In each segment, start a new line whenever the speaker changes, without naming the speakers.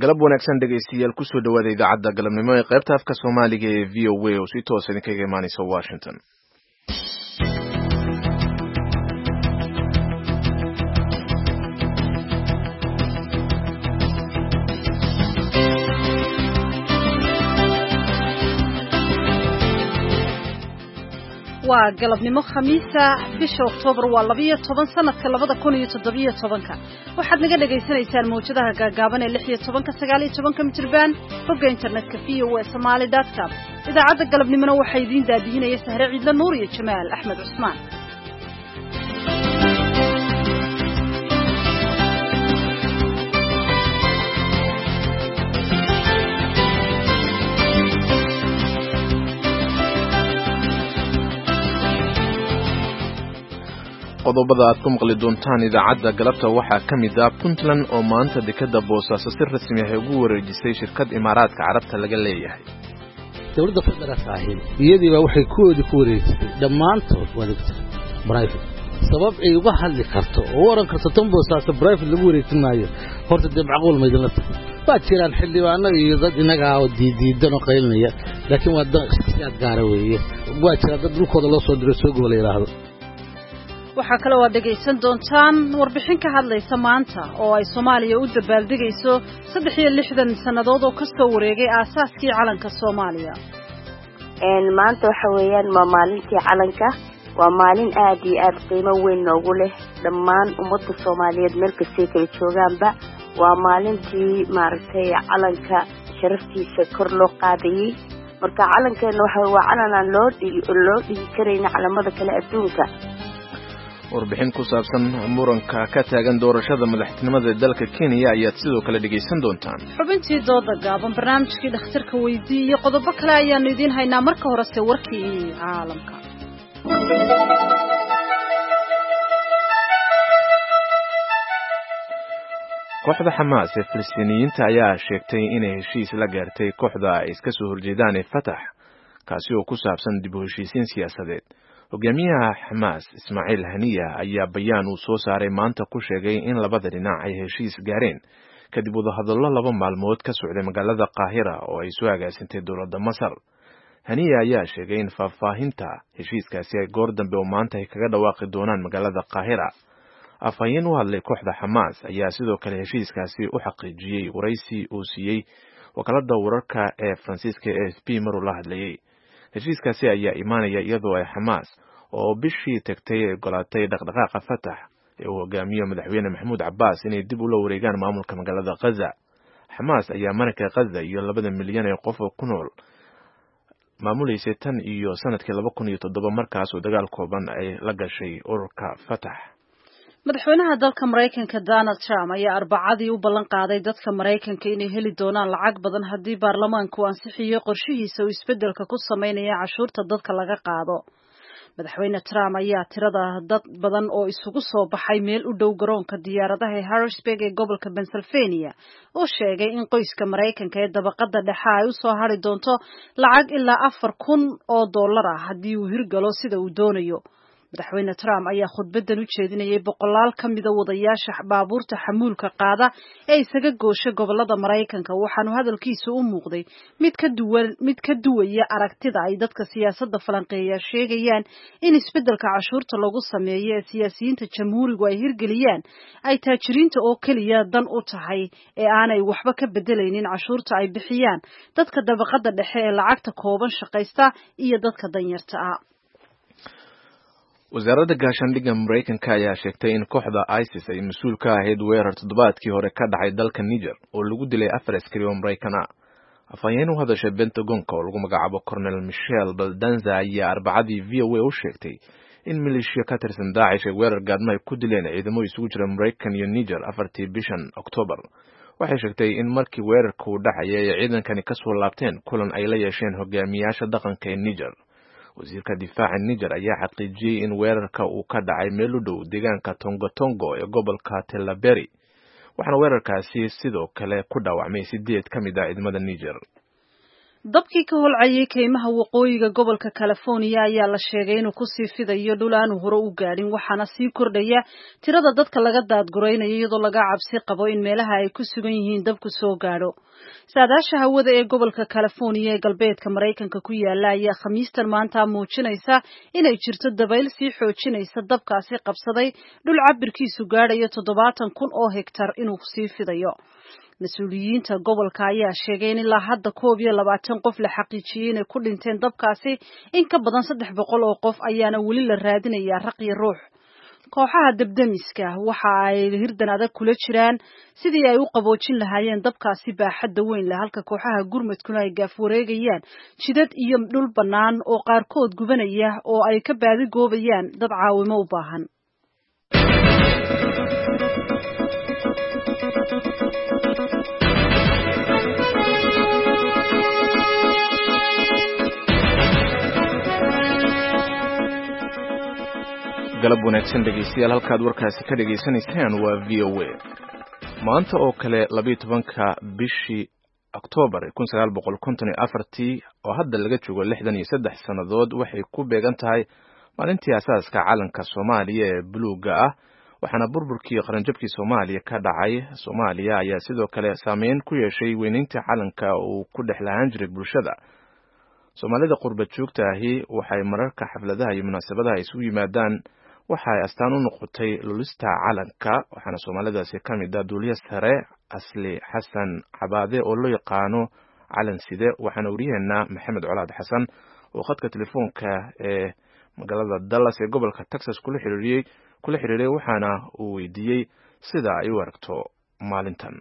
galab wanaagsan dhegaystayaal kusoo dhawaada idaacadda galabnimo ee qaybta afka Soomaaliga ee VOA oo si toos ah idinkaga imaanaysa Washington.
waa galabnimo khamiisa bisha Oktoobar waa 12 sanadka 2017 waxaad naga dhageysanaysaan mowjadaha gaagaaban ee 16 19 mitirban bogga internetka voasomali.com idaacadda galabnimona waxay idin daadihinaya Sahre Ciidla Nuur iyo Jamaal Axmed Cusmaan.
qodobada aad ku maqli doontaan idaacadda galabta waxaa ka mid ah Puntland oo maanta dekada Boosaaso si rasmi ah ugu wareejisay shirkad Imaaraadka Carabta laga leeyahay.
dawladda federaalka ah iyadiiba waxay ku wareejisay dhammaantood wadagta private sabab ay uga hadli karto oo waran karto tan Boosaaso private lagu wareejin maayo horta dib macquul ma idin la tahay waa jiraan xildhibaano iyo dad inaga oo diidan oo qaylinaya laakiin waa dad shakhsiyaad gaar ah weeye waa jira dad dhulkooda loo soo diray soo gool yiraahdo.
waxaa kale oo dhageysan doontaan warbixin ka hadlaysa maanta oo ay Soomaaliya u dabaaldegayso 63 sanadood oo ka soo wareegay aasaaskii calanka Soomaaliya.
maanta waxa weeyaan maalintii calanka waa maalin aad iyo aad qiimo weyn noogu leh dhammaan ummadda Soomaaliyeed meel kasta ay joogaanba waa maalintii maaragtay calanka sharaftiisa kor loo qaadayay marka calankeena waa calan aan loo dhigi karin calamada kale adduunka.
warbixin ku saabsan muranka ka taagan doorashada madaxtinimada ee dalka Kenya ayaad sidoo kale dhageysan doontaan.
xubintii dooda gaaban barnaamijkii dhakhtarka weydii iyo qodobo kale ayaanu idin haynaa marka horese warkii caalamka.
kooxda Xamaas ee Filistiiniyiinta ayaa sheegtay inay heshiis la gaartay kooxda ay iska soo horjeedaan ee Fatah kaasi oo ku saabsan dib u heshiisiin siyaasadeed. hogaamiyaha Xamaas Ismaaciil Haniya ayaa bayaan uu soo saaray maanta ku sheegay in labada dhinac ay heshiis gaareen kadib wadahadallo 2 maalmood ka socday magaalada Qaahira oo ay soo agaasintay dowladda Masar. Haniya ayaa sheegay in faahfaahinta heshiiskaasi ay goor dambe oo maanta ay kaga dhawaaqi doonaan magaalada Qaahira. afhayeen u hadlay kooxda Xamaas ayaa sidoo kale heshiiskaasi u xaqiijiyay waraysi uu siiyay wakaaladda wararka ee Faransiiska AFP maruu la hadlayay. heshiiskaasi ayaa imaanaya iyadoo ay Xamaas oo bishii tagtay golaatay dhaqdhaqaaqa Fatah ee uu hogaamiyo madaxweyne Maxamuud Cabbaas inay dib u la wareegaan maamulka magaalada Gaza. Xamaas ayaa markaa Gaza iyo 2 milyan oo qof oo ku nool maamuleysay tan iyo sanadkii 2007 markaas oo dagaal kooban ay la gashay ururka Fatah.
madaxweynaha dalka Mareykanka Donald Trump ayaa Arbacadii u ballan qaaday dadka Mareykanka inay heli doonaan lacag badan haddii baarlamaanku ansixiyo qorshihiisa uu isbedelka ku sameeyo cashuurta dadka laga qaado. madaxweyne Trump ayaa tirada dad badan oo isugu soo baxay meel u dhow garoonka diyaaradaha ee Harrisburg ee gobolka Pennsylvania oo sheegay in qoyska Mareykanka ee dabaqada dhexe ay u soo hari doonto lacag ilaa $4,000 haddii uu hirgalo sida uu doonayo. madaxweyne Trump ayaa khudbadan u jeedinayay boqolaal ka mid ah wadayaasha baabuurta xamuulka qaada ee isaga gooshay gobolada Mareykanka waxaanu hadalkiisu u muuqday mid ka duwaya aragtida ay dadka siyaasadda falanqeeya sheegayaan in isbedelka cashuurta lagu sameeyo ee siyaasiyiinta jamhuurigu ay hirgeliyaan ay taajiriinta oo kaliya dan u tahay ee aanay waxba ka bedelaynin cashuurta ay bixiyaan dadka dabaqada dhexe ee lacagta kooban shaqaysta iyo dadka danyarta ah.
wasaaradda gaashaandhigga Mareykanka ayaa sheegtay in kooxda ISIS ay mas'uul ka ahayd weerar toddobaadkii hore ka dhacay dalka Niger oo lagu dilay 4 askari oo Mareykan ah. afhayeen u hadashay Pentagon-ka oo lagu magacaabo Colonel Michelle Baldanza ayaa Arbacadii VOA u sheegtay in maleeshiya ka tirsan Daesh ay weerar gaadmo ay ku dileen ciidamo isugu jira Mareykan iyo Niger 4tii bishan Oktoobar. waxay sheegtay in markii weerarku dhacayay ay ciidankani ka soo laabteen kulan ay la yeesheen hogaamiyaasha dhaqanka ee Niger. wasiirka difaaca Niger ayaa xaqiijiyay in weerarka uu ka dhacay meel u dhow deegaanka Tongo ee gobolka Tillaberi waxaana weerarkaasi sidoo kale ku dhaawacmay 8 ka mid ah ciidamada Niger.
dabkii ka holcayay keymaha waqooyiga gobolka California ayaa la sheegay inuu ku sii fidayo dhul aan hore u gaadhin waxaana sii kordhaya tirada dadka laga daadguraynayo iyadoo laga cabsi qabo in meelaha ay ku sugan yihiin dabku soo gaadho. Saadaasha hawada ee gobolka California ee galbeedka Mareykanka ku yaala ayaa Khamiistan maanta muujinaysa inay jirto dabayl sii xoojinaysa dabkaasi qabsaday dhul cabirkiisu gaadhayo 70,000 oo hektar inuu sii fidayo. Mas'uuliyiinta gobolka ayaa sheegay in ilaa hadda 21 qof la xaqiijiyay inay ku dhinteen dabkaasi, in ka badan 300 oo qof ayaana weli la raadinayaa raq iyo ruux. Kooxaha dabdamiska waxa ay hirdan adag kula jiraan sidii ay u qaboojin lahaayeen dabkaasi baaxadda weyn leh, halka kooxaha gurmadkuna ay gaaf wareegayaan jidad iyo dhul bannaan oo qaarkood gubanaya oo ay ka baadi goobayaan dad caawimo u baahan.
galab wanaagsan dhegeystayaal halkaad warkaasi ka dhageysanaysaan waa VOA. maanta oo kale 12ka bishii Oktoobar 1954 oo hadda laga joogo 63 sanadood waxay ku beegan tahay maalintii asaaska calanka Soomaaliya ee buluuga ah, waxaana burburkii qaranjabkii Soomaaliya ka dhacay. Soomaaliya ayaa sidoo kale saameyn ku yeeshay weynaynta calanka uu ku dhexlaan jiray bulshada. Soomaalida qurba joogta ahi waxay mararka xafladaha iyo munaasabadaha isugu yimaadaan waxay astaan u noqotay lulista calanka, waxaana Soomaalidaasi ka mid ah duuliye sare Asli Xasan Cabaade oo loo yaqaano calan side. waxaana wariyaheena Maxamed Colaad Xasan oo khadka telefoonka ee magaalada Dallas ee gobolka Texas kula xiriiray waxaana uu weydiiyey sida ay u aragto maalintan.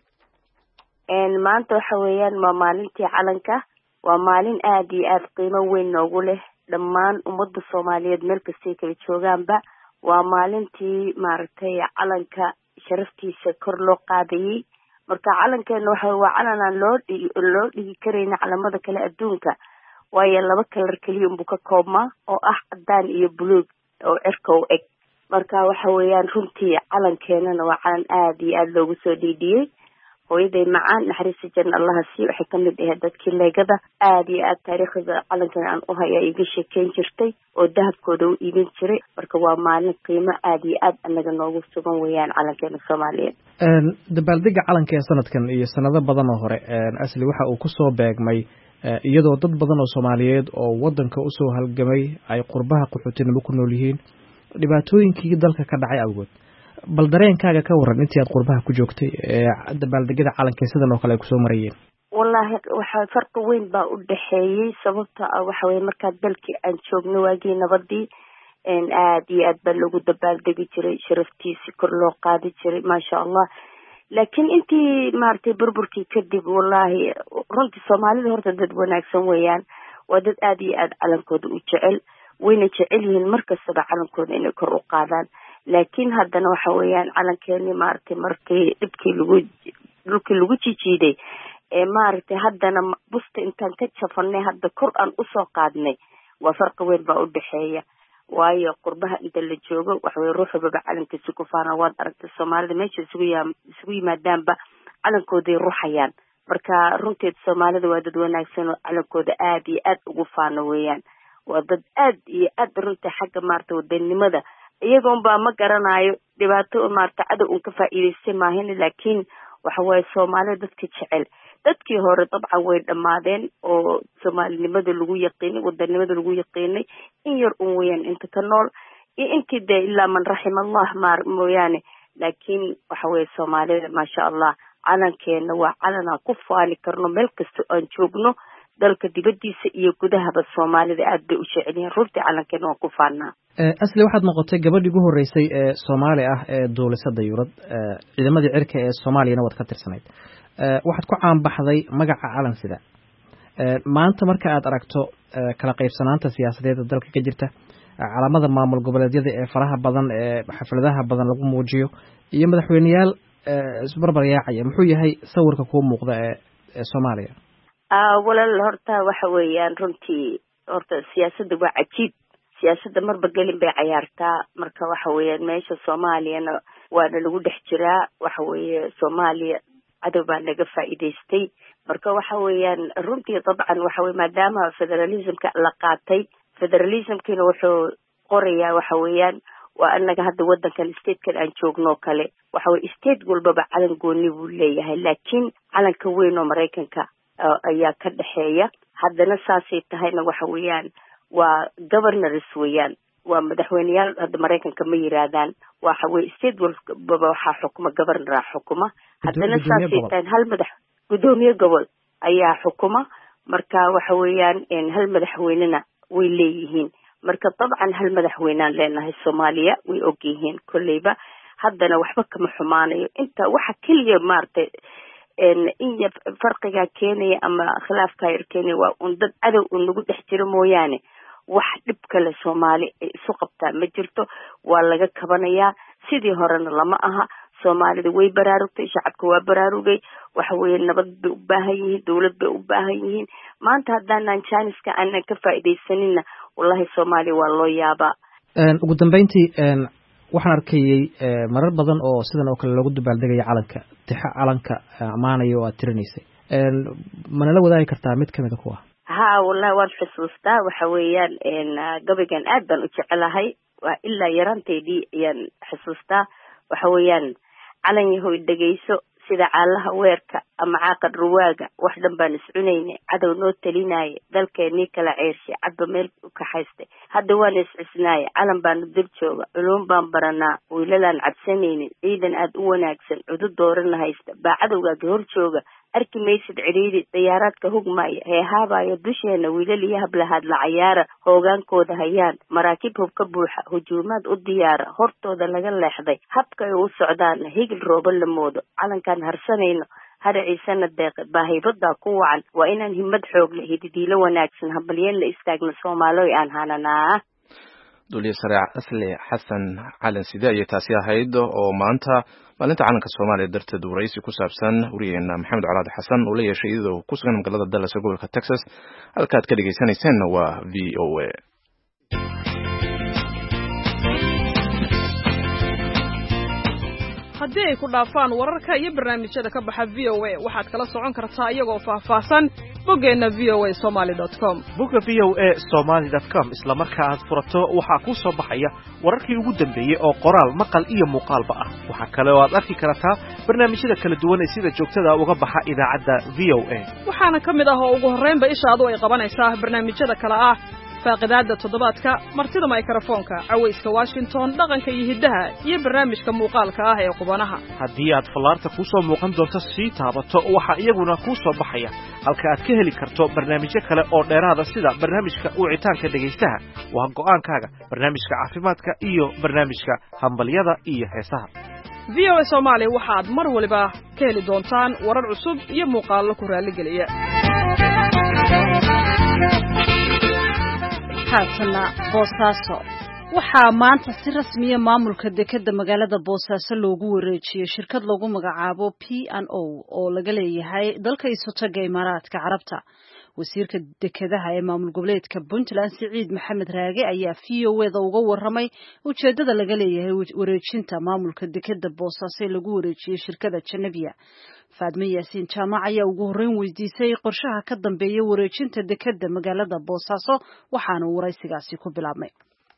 maanta waxa weeyaan waa maalintii calanka, waa maalin aad iyo aad qiimo weyn noogu leh dhammaan ummadda Soomaaliyeed meel kasta kala joogaanba. waa maalintii maaragtay calanka sharaftiisa kor loo qaadayay. marka calankeena waa calan aan loo dhigi karayna calamada kale adduunka, waayo 2 kalar kaliya unbuu ka koobmaa oo ah cadaan iyo buluug oo cirka u eg. marka waxa weeyaan runtii calankeenana waa calan aad iyo aad loogu soo dhiidhiyey. hooyaday macaan naxariista janna allaha sii waxay ka mid ahayd dadkii leegada aad iyo aad taariikhda calankan aan u haya iga sheekeyn jirtay oo dahabkooda u iibin jiray. marka waa maalin qiimo aad iyo aad anaga noogu sugan weeyaan calankeena Soomaaliyeed.
dabaaldega calanka ee sanadkan iyo sanado badan oo hore Asli waxa uu ku soo beegmay iyadoo dad badan oo Soomaaliyeed oo wadanka u soo halgamay ay qurbaha qaxootinimo ku nool yihiin dhibaatooyinkii dalka ka dhacay awgood. bal dareenkaaga ka waran intii aad qurbaha ku joogtay dabaaldegada calanka sidan oo kale ay ku soo marayeen?
wallahi waxa farqi weyn baa u dhaxeeyay. sababta waxa weeye marka dalkii aan joogno waagii nabadii aad iyo aad baa lagu dabaaldegi jiray, sharaftiisa kor loo qaadi jiray maasha Allah. laakiin intii maartay burburkii kadib wallahi runtii Soomaalida horta dad wanaagsan weeyaan, waa dad aad iyo aad calankooda u jecel, wayna jecel yihiin markasta calankooda inay kor u qaadaan. laakiin haddana waxa weeyaan calankeeni maartay markii dhulkii lagu jijiiday maartay haddana busta intaan ka jafanay hadda kor aan u soo qaadnay, waa farqi weyn baa u dhaxeeya. waayo qurbaha inta la joogo waxa weeye ruuxba calankiisa ku faana. waad aragtay Soomaalida meesha isugu yimaadaanba calankooday ruuxayaan. marka runtii Soomaalida waa dad wanaagsan oo calankooda aad iyo aad ugu faano weeyaan. waa dad aad iyo aad runtii xagga maartay wadanimada iyagoon baa ma garanayo dhibaato maartay cadow un ka faa'iideystay maahin. laakiin waxa weeye Soomaalida dadka jecel, dadkii hore dabcan way dhamaadeen oo Soomaalinimada lagu yaqiinay, wadanimada lagu yaqiinay in yar un weeyaan inta ka nool iyo intii de ilaa man rahimallah mooyaane. laakiin waxa weeye Soomaalida maasha Allah calankeena waa calan aan ku faani karno meel kasta aan joogno, dalka dibadiisa iyo gudahaba Soomaalida aad bay u jecel yihiin. runtii calankeena waa ku faanaa.
Asli waxaad noqotay gabadhii ugu horeysay ee Soomaali ah ee dowladda Yurub, ciidamadii cirka ee Soomaaliyana wad ka tirsanayd. waxaad ku caan baxday magaca calan sida. maanta marka aad aragto kala qaybsanaanta siyaasadeed ee dalka ka jirta, calamada maamul goboleedyada ee faraha badan ee xafladaha badan lagu muujiyo iyo madaxweynayaal isbarbar yaacaya, muxuu yahay sawirka ku muuqda ee Soomaaliya?
walaal horta waxa weeyaan runtii horta siyaasadda waa cajiib. siyaasadda marba gelin bay ciyaartaa. marka waxa weeyaan meesha Soomaaliyana waana lagu dhex jiraa. waxa weeye Soomaaliya cadow baa naga faa'iidaystay marka waxa weeyaan runtii dabcan waxa weeye maadaama federalismka la qaatay federalismkina wuxuu qorayaa waxa weeyaan waa anaga hadda wadankan statekan aan joogno kale waxa weeye state walbaba calan gooni buu leeyahay laakiin calanka weyn oo Mareykanka ayaa ka dhaxeeya haddana saasay tahayna waxa weeyaan waa governors weeyaan waa madaxweynayaal hadda Mareykanka ma yiraahdaan waxa weeye state walbaba waxaa xukuma governor xukuma haddana saasay tahay hal gudoomiye gobol ayaa xukuma marka waxa weeyaan hal madaxweynena way leeyihiin marka dabcan hal madaxweynaan leenahay Soomaaliya way ogyihiin kulliba haddana waxba kama xumaanayo inta waxa kaliya maartay in farqiga keenaya ama khilaafka keenaya waa dad cadow nagu dhex jiro mooyaane wax dhib kale Soomaali isu qabtaa ma jirto waa laga kabanayaa sidii horena lama aha Soomaalida way baraarugtay shacabka waa baraarugay waxa weeye nabad bay u baahan yihiin dawlad bay u baahan yihiin maanta haddaan Chinese-ka aan ka faa'iideysanina wallahi Soomaali waa loo yaabaa
ugu dambeyntii waxaan arkayay marar badan oo sidan oo kale lagu dabaaldegay calanka amaanayo oo aad tirinaysay manala wadaagi kartaa mid kamid ah kuwa
ha wallahi waan xusuustaa waxa weeyaan gabaygan aad baan u jecelahay waa ilaa yaranteedii ayaan xusuustaa waxa weeyaan calan yahow dhageyso sida caalaha weerka ama caaqad ruwaaga wax dhan baan iscunaynay cadow noo talinaaye dalkeenii kala ceershay cadba meel u kaxaystay hadda waan iscisnaaye calan baan dib jooga culuum baan baranaa wiilalaan cabsanaynin ciidan aad u wanaagsan cudud doorana haysta baa cadowgaaga hor jooga arki maysid ciriiri diyaaraadka hugmaya heehaabayo dusheena wiilal iyo hablahaad la cayaara hoogaankooda hayaan maraakiib hub ka buuxa hujuumaad u diyaara hortooda laga leexday habka ay u socdaan higil roobo la moodo calankaan harsanayno haraciisana deeqe baahibadaa ku wacan waa inaan himad xoog leh hididiilo wanaagsan habalyeen la istaagna Soomaaliya aan hananaa
duliye sare asli xasan calan sida ay taasi ahayd oo maanta maalinta calanka Soomaaliya darteed waraysi ku saabsan wariyeena Maxamed Calaad Xasan oo la yeeshay iyadoo ku sugan magaalada Dallas ee gobolka Texas halkaad ka dhageysanayseen waa VOA
haddii ay ku dhaafaan wararka iyo barnaamijyada ka baxa VOA waxaad kala socon kartaa iyagoo faahfaahsan boggeena voasomali.com
bogga voasomali.com isla marka aad furato waxaa kuu soo baxaya wararkii ugu dambeeyey oo qoraal maqal iyo muuqaalba ah waxaa kale oo aad arki kartaa barnaamijyada kala duwan ee sida joogtada uga baxa idaacadda VOA
waxaana ka mid ah oo ugu horreynba ishaadu ay qabanaysaa barnaamijyada kale ah faaqidaada toddobaadka martida mikrofoonka cawayska Washington dhaqanka iyo hidaha iyo barnaamijka muuqaalka ah ee qubanaha
haddii aad fallaarta ku soo muuqan doonto si taabato waxa iyaguna ku soo baxaya halka aad ka heli karto barnaamijyo kale oo dheeraada sida barnaamijka wicitaanka dhageystaha waa go'aankaaga barnaamijka caafimaadka iyo barnaamijka hambalyada iyo heesaha
VOA Somali waxaad mar waliba ka heli doontaan warar cusub iyo muuqaallo ku raali geliya
haatana Boosaaso waxaa maanta si rasmiya maamulka dekedda magaalada Boosaaso loogu wareejiyay shirkad lagu magacaabo P&O oo laga leeyahay dalka Isotaga Imaaraadka Carabta wasiirka dekedaha ee maamul goboleedka Puntland Siciid Maxamed Raage ayaa VOA-da uga waramay ujeedada laga leeyahay wareejinta maamulka dekedda Boosaaso ee lagu wareejiyay shirkadda Janabiya Faadme Yaasiin Jaamac ayaa ugu horreyn weydiisay qorshaha ka dambeeya wareejinta dekedda magaalada Boosaaso waxaana waraysigaasi ku bilaabmay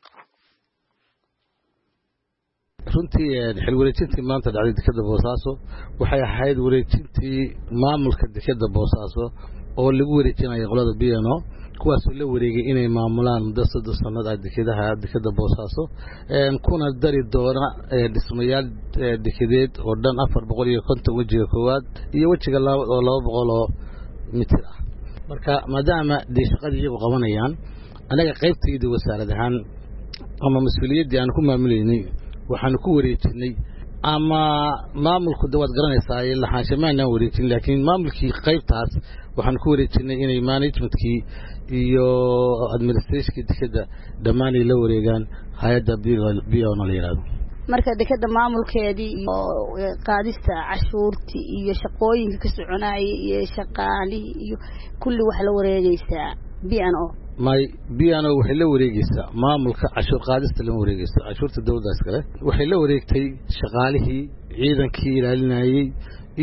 runtii xil wareejintii maanta dhacday dekedda Boosaaso waxay ahayd wareejintii maamulka dekedda Boosaaso oo lagu wareejinayo qolada P&O kuwaas oo la wareegay inay maamulaan muddo 3 sanad ah dekedda Boosaaso kuna dari doona dhismayaal dekedeed oo dhan 450 wajiga koowaad iyo wajiga labaad oo 200 oo mitir ah marka maadaama shaqadii iyagu qabanayaan anaga qaybteedii wasaarad ahaan ama mas'uuliyadii aan ku maamuleynay waxaan ku wareejinay ama maamulku dawad garanaysaa ilaa xaashamaana wareejin laakiin maamulkii qaybtaas waxaan ku wareejinay inay managementkii iyo administrationkii dekedda dhammaan ay la wareegaan hay'adda P&O la yiraahdo
marka dekedda maamulkeedii iyo qaadista cashuurtii iyo shaqooyinka ka soconayay iyo shaqaalii iyo kulli wax la wareegaysaa P&O P&O waxay la wareegaysaa maamulka cashuur qaadista la wareegaysaa cashuurta dawladda kale waxay la wareegtay shaqaalihii ciidankii ilaalinayay iyo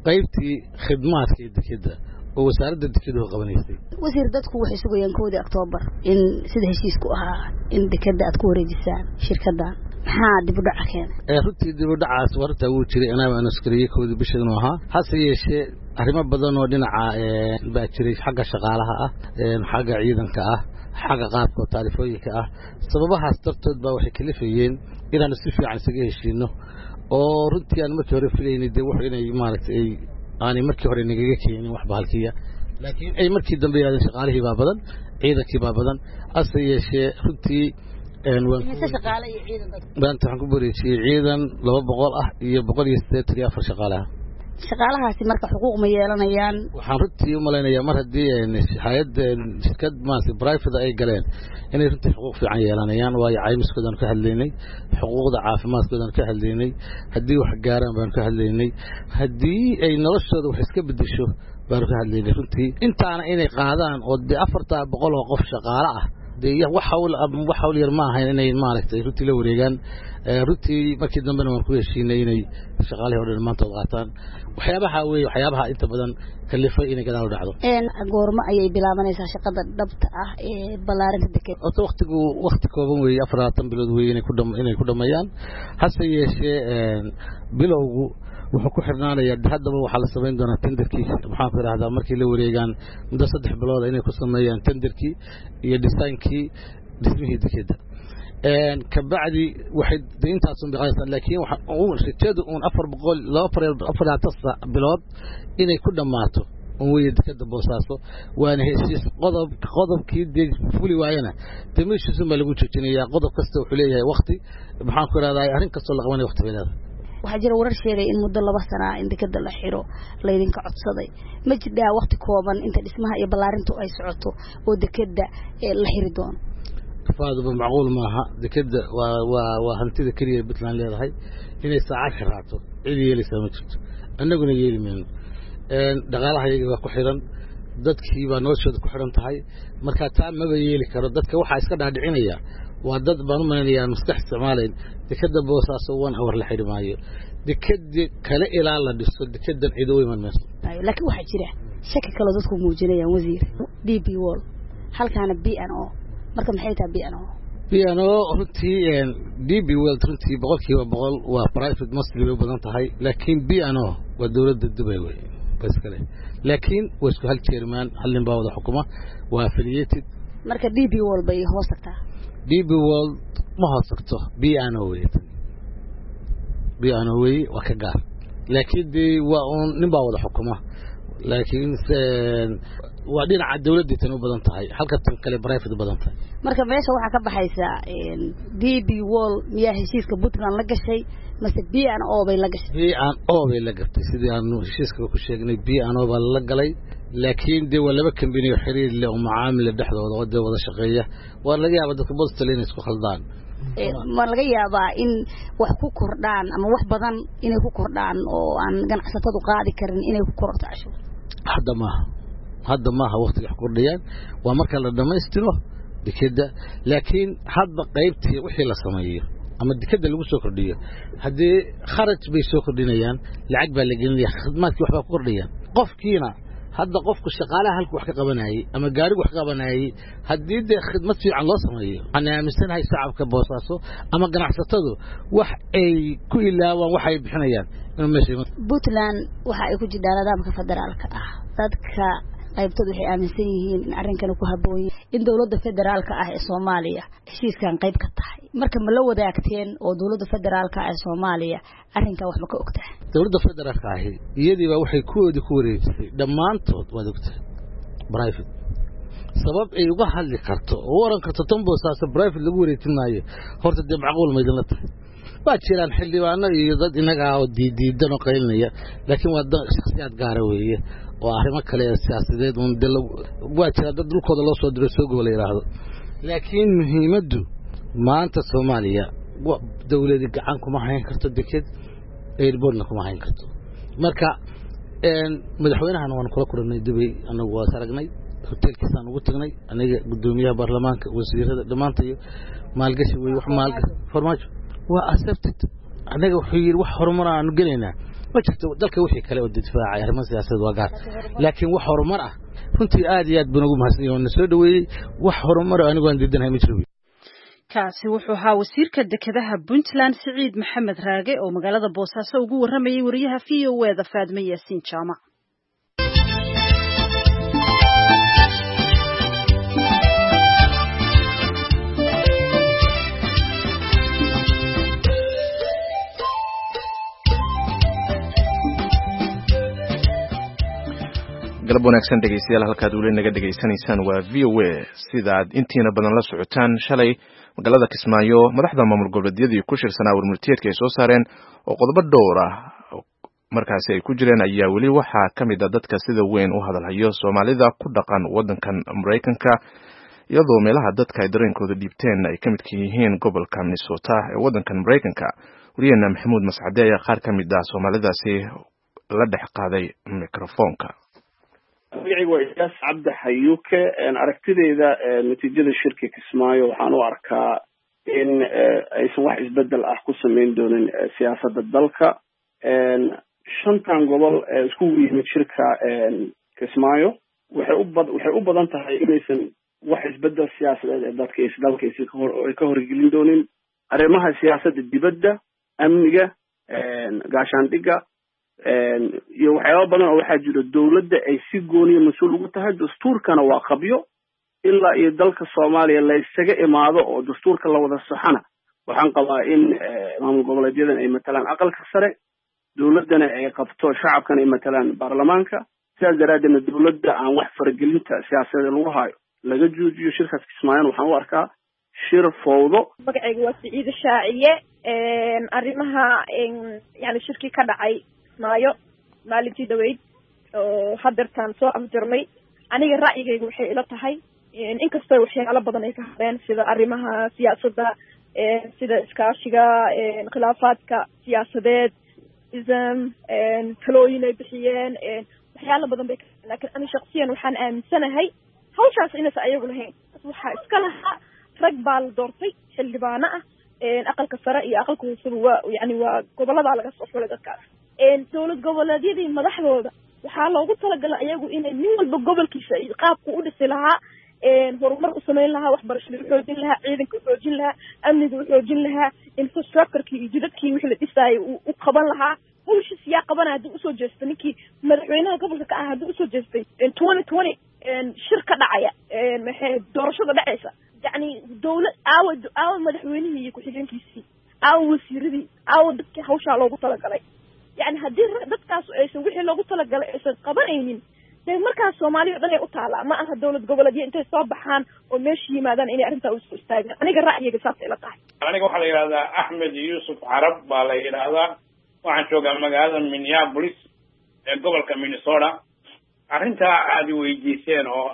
qaybtii khidmaadka ee dekeda oo wasaaradda dekeda oo qabanaysay
wasiir dadku waxay sugayaan 1 Oktoobar in sida heshiisku ahaa in dekeda aad ku wareejisaan shirkadda maxaa dib u dhac keenay
runtii dib u dhacaas warta uu jiray inaba aan iskariyay 1 bishan ahaa hase yeeshee arrimo badan oo dhinaca baa jiray xagga shaqaalaha ah xagga ciidanka ah xagga qaabka taariifooyinka ah sababahaas dartood baa waxay kalifayeen inaan si fiican isaga heshiino oo runtii aan markii hore filaynay de wax inay maaragtay aan markii hore nagaga keenin wax bahalkiya laakiin ay markii dambe yaadeen shaqaalihii baa badan ciidankii baa badan hase yeeshee runtii
shaqaale iyo ciidan
waxaan ku wareejiyay ciidan 200 ah iyo 184 shaqaalaha
shaqaalahaasi marka xuquuq ma yeelanayaan
waxaan runtii u maleynayaa mar haddii hay'ad shirkad maartay private ay galeen inay runtii xuquuq fiican yeelanayaan waayo caymiskoodan ka hadlaynay xuquuqda caafimaadkoodan ka hadlaynay haddii wax gaaraan baan ka hadlaynay haddii ay noloshooda wax iska bedesho baan ka hadlaynay runtii intaana inay qaadaan oo 400 oo qof shaqaale ah wax hawl yar ma ahayn inay maaragtay runtii la wareegaan runtii markii dambena waan ku heshiinay inay shaqaalaha oo dhan maanta qaataan waxyaabaha inta badan kalifay inay gadaal u dhacdo
goorma ayay bilaabanaysaa shaqada dhabta ah ee balaarinta deked
waqti kooban weeye 40 bilood weeye inay ku dhameeyaan hase yeeshee bilowgu wuxuu ku xirnaanayaa haddaba waxa la sameyn doonaa tenderkii maxaa ku raahdaa markii la wareegaan muddo 3 bilood inay ku sameeyaan tenderkii iyo designkii dhismihii dekeda ka bacdi waxay intaas u biqaysan laakiin waxa uu shaqadu 400 bilood inay ku dhamaato oo way dekeda Boosaaso waana heshiis qodobkii deeg fuli waayana tamiishiisu ma lagu joojinayaa qodob kasta wuxuu leeyahay waqti maxaa ku raahdaa arrin kasta la qabanay waqti weelada
waxa jira warar sheegay in muddo 2 sano in dekeda la xiro leedinka codsaday ma jiraa waqti kooban inta dhismaha iyo balaarintu ay socoto oo dekeda la xiri doono
faadaba macquul maaha dekeda waa hantida kaliya Puntland leedahay inay saacad xiraato cid yeelaysa ma jirto annaguna yeelimayno dhaqaalaha iyaga ku xiran dadkii baa noloshooda ku xiran tahay marka taa ma yeeli karo dadka waxa iska dhaadhicinaya waa dad baan u maleynayaa maskax Soomaaliyeed dekeda Boosaaso 1 hour la xidhmaayo dekeda kale ilaa la dhiso dekedan cid u iman mayso
laakiin waxa jira shaki kale dadku muujinayaan wasiir DP World halkaana B&O marka maxay tahay B&O
runtii DP World runtii 100% waa private mostly u badan tahay laakiin B&O waa dawladda Dubai way bas kale laakiin way isku hal chairman halin baa wada xukuma waa affiliated
marka DP World bay hoos tagtaa
DP World ma hoos tagto B&O way waa ka gaar laakiin waa nin baa wada xukuma laakiin waa dhinaca dawladda tan u badan tahay halka tan kale private badan tahay
marka meesha waxa ka baxaysa DP World miyaa heshiiska Puntland la gashay mase B&O bay la gashay
B&O bay la gatay sidii aanu heshiiska ku sheegnay B&O baa la galay laakiin waa laba company oo xiriir leh oo macaamil dhexdooda oo wada shaqeeya waa laga yaabaa dadka Boston inay isku khaldaan
ma laga yaabaa in wax ku kordhaan ama wax badan inay ku kordhaan oo aan ganacsatadu qaadi karin inay ku kororto cashuur
hadda maaha waqtiga kordhayaan waa marka la dhameystiro dekeda laakiin hadba qaybtii wixii la sameeyo ama dekeda lagu soo kordhiyo hadii kharaj bay soo kordhinayaan lacag baa la gelinayaa khidmaadkii waxba ku kordhayaan qofkiina hadda qofku shaqaalaha halka wax ka qabanayay ama gaariga wax ka qabanayay hadii de khidmad fiican loo sameeyo ana aaminsanahay shacabka Boosaaso ama ganacsatadu wax ay ku ilaawaan wax ay bixinayaan inuu meesha
Puntland waxa ay ku jiraan nidaamka federaalka ah dadka qaybtooda waxay aaminsan yihiin in arrinkan ku habboon in dawladda federaalka ah ee Soomaaliya heshiiskan qayb ka tahay marka ma la wadaagteen oo dawladda federaalka ah ee Soomaaliya arrinkan wax ma ka ogtahay
dawladda federaalka ah iyadiiba waxay ku wareejisay dhamaantood wada ogtahay private sabab ay uga hadli karto oo waran karto tan Boosaaso private lagu wareejinayo horta de macquul ma idin la tahay waa jiraan xildhibaano iyo dad inaga oo diidan oo qaylinaya laakiin waa dad shakhsiyaad gaar ah weeye oo arrimo kale siyaasadeed waa jira dad dhulkooda loo soo diray soo gool yiraahdo laakiin muhiimaddu maanta Soomaaliya dawladda gacan kuma hayn karto deked airport kuma hayn karto marka madaxweynahan waan kula kulannay Dubai anagu waa saragnay hotelkiisaan ugu tagnay aniga gudoomiyaha baarlamaanka wasiirada dhamaantayo maalgashi way wax maalgashi farmaajo waa accepted anaga wuxuu yiri wax horumar aan galeynaa ma jirto dalka wixii kale oo difaaca arrimaha siyaasadeed waa gaar laakiin wax horumar ah runtii aad iyo aad baan ugu mahadsan yahay na soo dhaweeyay wax horumar anigu aan diidanahay ma jiro
kaasi wuxuu ahaa wasiirka dekedaha Puntland Siciid Maxamed Raage oo magaalada Boosaaso ugu waramayay wariyaha VOA-da Faadme Yaasiin Jaamac.
galab wanaagsan dhegeystayaal halkaad weli naga dhegeysanaysaan waa VOA sidaad intiina badan la socotaan shalay magaalada Kismaayo madaxda maamul goboleedyadii ku shirsanaa warmurtiyeedka ay soo saareen oo qodobo dhowr ah markaasi ay ku jireen ayaa weli waxaa ka mid ah dadka sida weyn u hadalhayo Soomaalida ku dhaqan wadankan Mareykanka iyadoo meelaha dadka ay dareenkooda dhiibteen ay ka mid yihiin gobolka Minnesota ee wadankan Mareykanka wariyaheena Maxamuud Mascade ayaa qaar ka mid ah Soomaalidaasi la dhex qaaday mikrofoonka.
magacaygu waa Iyaas Cabdi Xayuuke aragtideyda natiijada shirka Kismaayo waxaan u arkaa in aysan wax isbedel ah ku sameyn doonin siyaasadda dalka shantan gobol isku yimid shirka Kismaayo waxay u badan tahay inaysan wax isbedel siyaasadeed ee dalka ka horgelin doonin arrimaha siyaasadda dibadda amniga gaashaandhigga iyo waxyaabo badan oo waxaa jira dawladda ay si gooniya mas'uul ugu tahay dastuurkana waa qabyo ilaa iyo dalka Soomaaliya la isaga imaado oo dastuurka la wada saxana waxaan qabaa in maamul goboleedyadan ay matalaan aqalka sare dawladdana ay qabto shacabkana ay matalaan baarlamaanka sidaas daraaddeedna dawladda aan wax faragelinta siyaasadeed lagu hayo laga joojiyo shirkaas Kismaayo waxaan u arkaa shir fowdo.
magacaygu waa Siciid Shaaciye arrimaha yani shirkii ka dhacay Kismaayo maalintii dhaweyd oo hadeertaan soo afjarmay aniga ra'yigaygu waxay ila tahay inkastoo waxyaalo badan ay ka hadleen sida arrimaha siyaasadda sida iskaashiga khilaafaadka siyaasadeed talooyin ay bixiyeen waxyaalo badan bay ka hadleen laakiin ani shakhsiyan waxaan aaminsanahay hawshaas inaysan ayagu lahayn waxaa iska lahaa rag baa la doortay xildhibaano ah aqalka sare iyo aqalka hoose waa gobolada laga soo xulay dadkaas dawlad goboleedyadii madaxdooda waxaa loogu talagalay ayagu inay nin walba gobolkiisa iyo qaabku u dhisi lahaa horumar u samayn lahaa waxbarashada u xoojin lahaa ciidanka u xoojin lahaa amniga u xoojin lahaa infrastructureki iyo jidadkii wixii la dhisaayay u qaban lahaa hawshiis yaa qabana haddii usoo jeestay ninkii madaxweynaha gobolka ka ah haddii usoo jeestay 2020 shir ka dhacaya doorashada dhacaysa yacni dawlad aawa madaxweynihii iyo ku-xigeenkiisii aawa wasiiradii aawa dadkii hawshaa loogu talagalay يعني هدي dadkaas aysan wixii loogu talagalay aysan qabanaynin de markaas Soomaaliya dhan ay u taala ma aha dawlad goboleedyo intay soo baxaan oo meesha yimaadaan inay arinta u soo istaagaan aniga ra'yigayga saas ila tahay
aniga waxa la yiraahdaa Axmed Yusuf Arab baa la yiraahdaa waxaan joogaa magaalada Minneapolis ee gobolka Minnesota arinta aad weydiiseen oo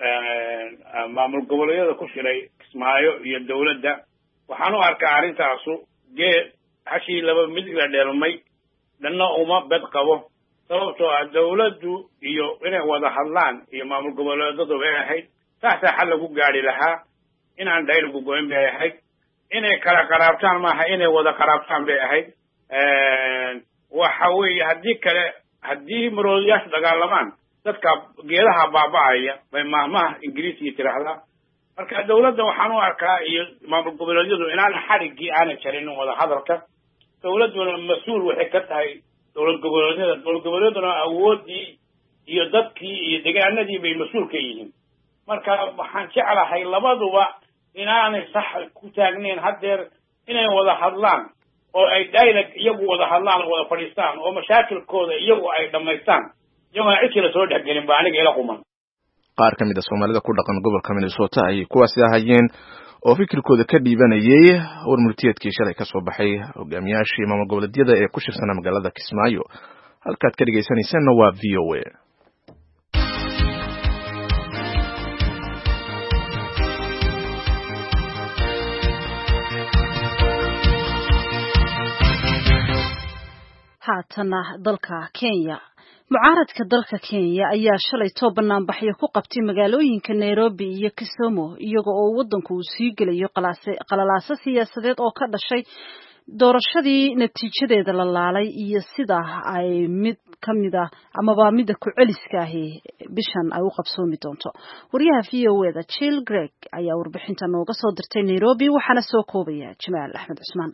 maamul goboleedyada ku shiray Kismaayo iyo dawladda waxaan u arkaa arintaasu hashi laba mid la dheelmay dhanna uma bad qabo sababtoo ah dawladdu iyo inay wada hadlaan iyo maamul goboleedyadu way ahayd taasa xal lagu gaari lahaa inaan dhaylugu goyn bay ahayd inay kala qaraabtaan maaha inay wada qaraabtaan bay ahayd waxa weeye haddii maroodiyaashu dagaalamaan dadka geedaha baaba'aya bay maahmaha ingiriisiga tiraahdaa marka dawladda waxaan u arkaa iyo maamul goboleedyadu inaan xariggii aanay jarin wada hadalka dawladuna mas'uul waxay ka tahay dawlad goboleedyaduna awoodii iyo dadkii iyo deegaanadii bay mas'uul ka yihiin marka waxaan jeclahay labaduba inaanay sax ku taagnayn hadeer inay wada hadlaan oo ay dialogue iyagu wada hadlaan oo wada fadhiistaan oo mashaakilkooda iyagu ay dhamaystaan iyagoo cid kale soo dhexgelin baa aniga ila quman
qaar ka mid ah Soomaalida ku dhaqan gobolka Minnesota ay kuwaasi ahayeen oo fikirkooda ka dhiibanayay warmurtiyeedkii shalay ka soo baxay hogaamiyaashii maamul goboleedyada ee ku shirsanaa magaalada Kismaayo halkaad ka dhageysanaysaanna waa VOA.
haatana dalka Kenya mucaaradka dalka Kenya ayaa shalay banaanbaxyo ku qabtay magaalooyinka Nairobi iyo Kisumu iyaga oo wadanku uu sii gelayo qalalaase siyaasadeed oo ka dhashay doorashadii natiijadeeda la laalay iyo sida ay mid ka mid ah amaba midda ku celiska ahi bishan ay u qabsoomi doonto. Wariyaha VOA-da Jill Greg ayaa warbixinta nooga soo dirtay Nairobi waxaana soo koobaya Jamaal Axmed Cusmaan.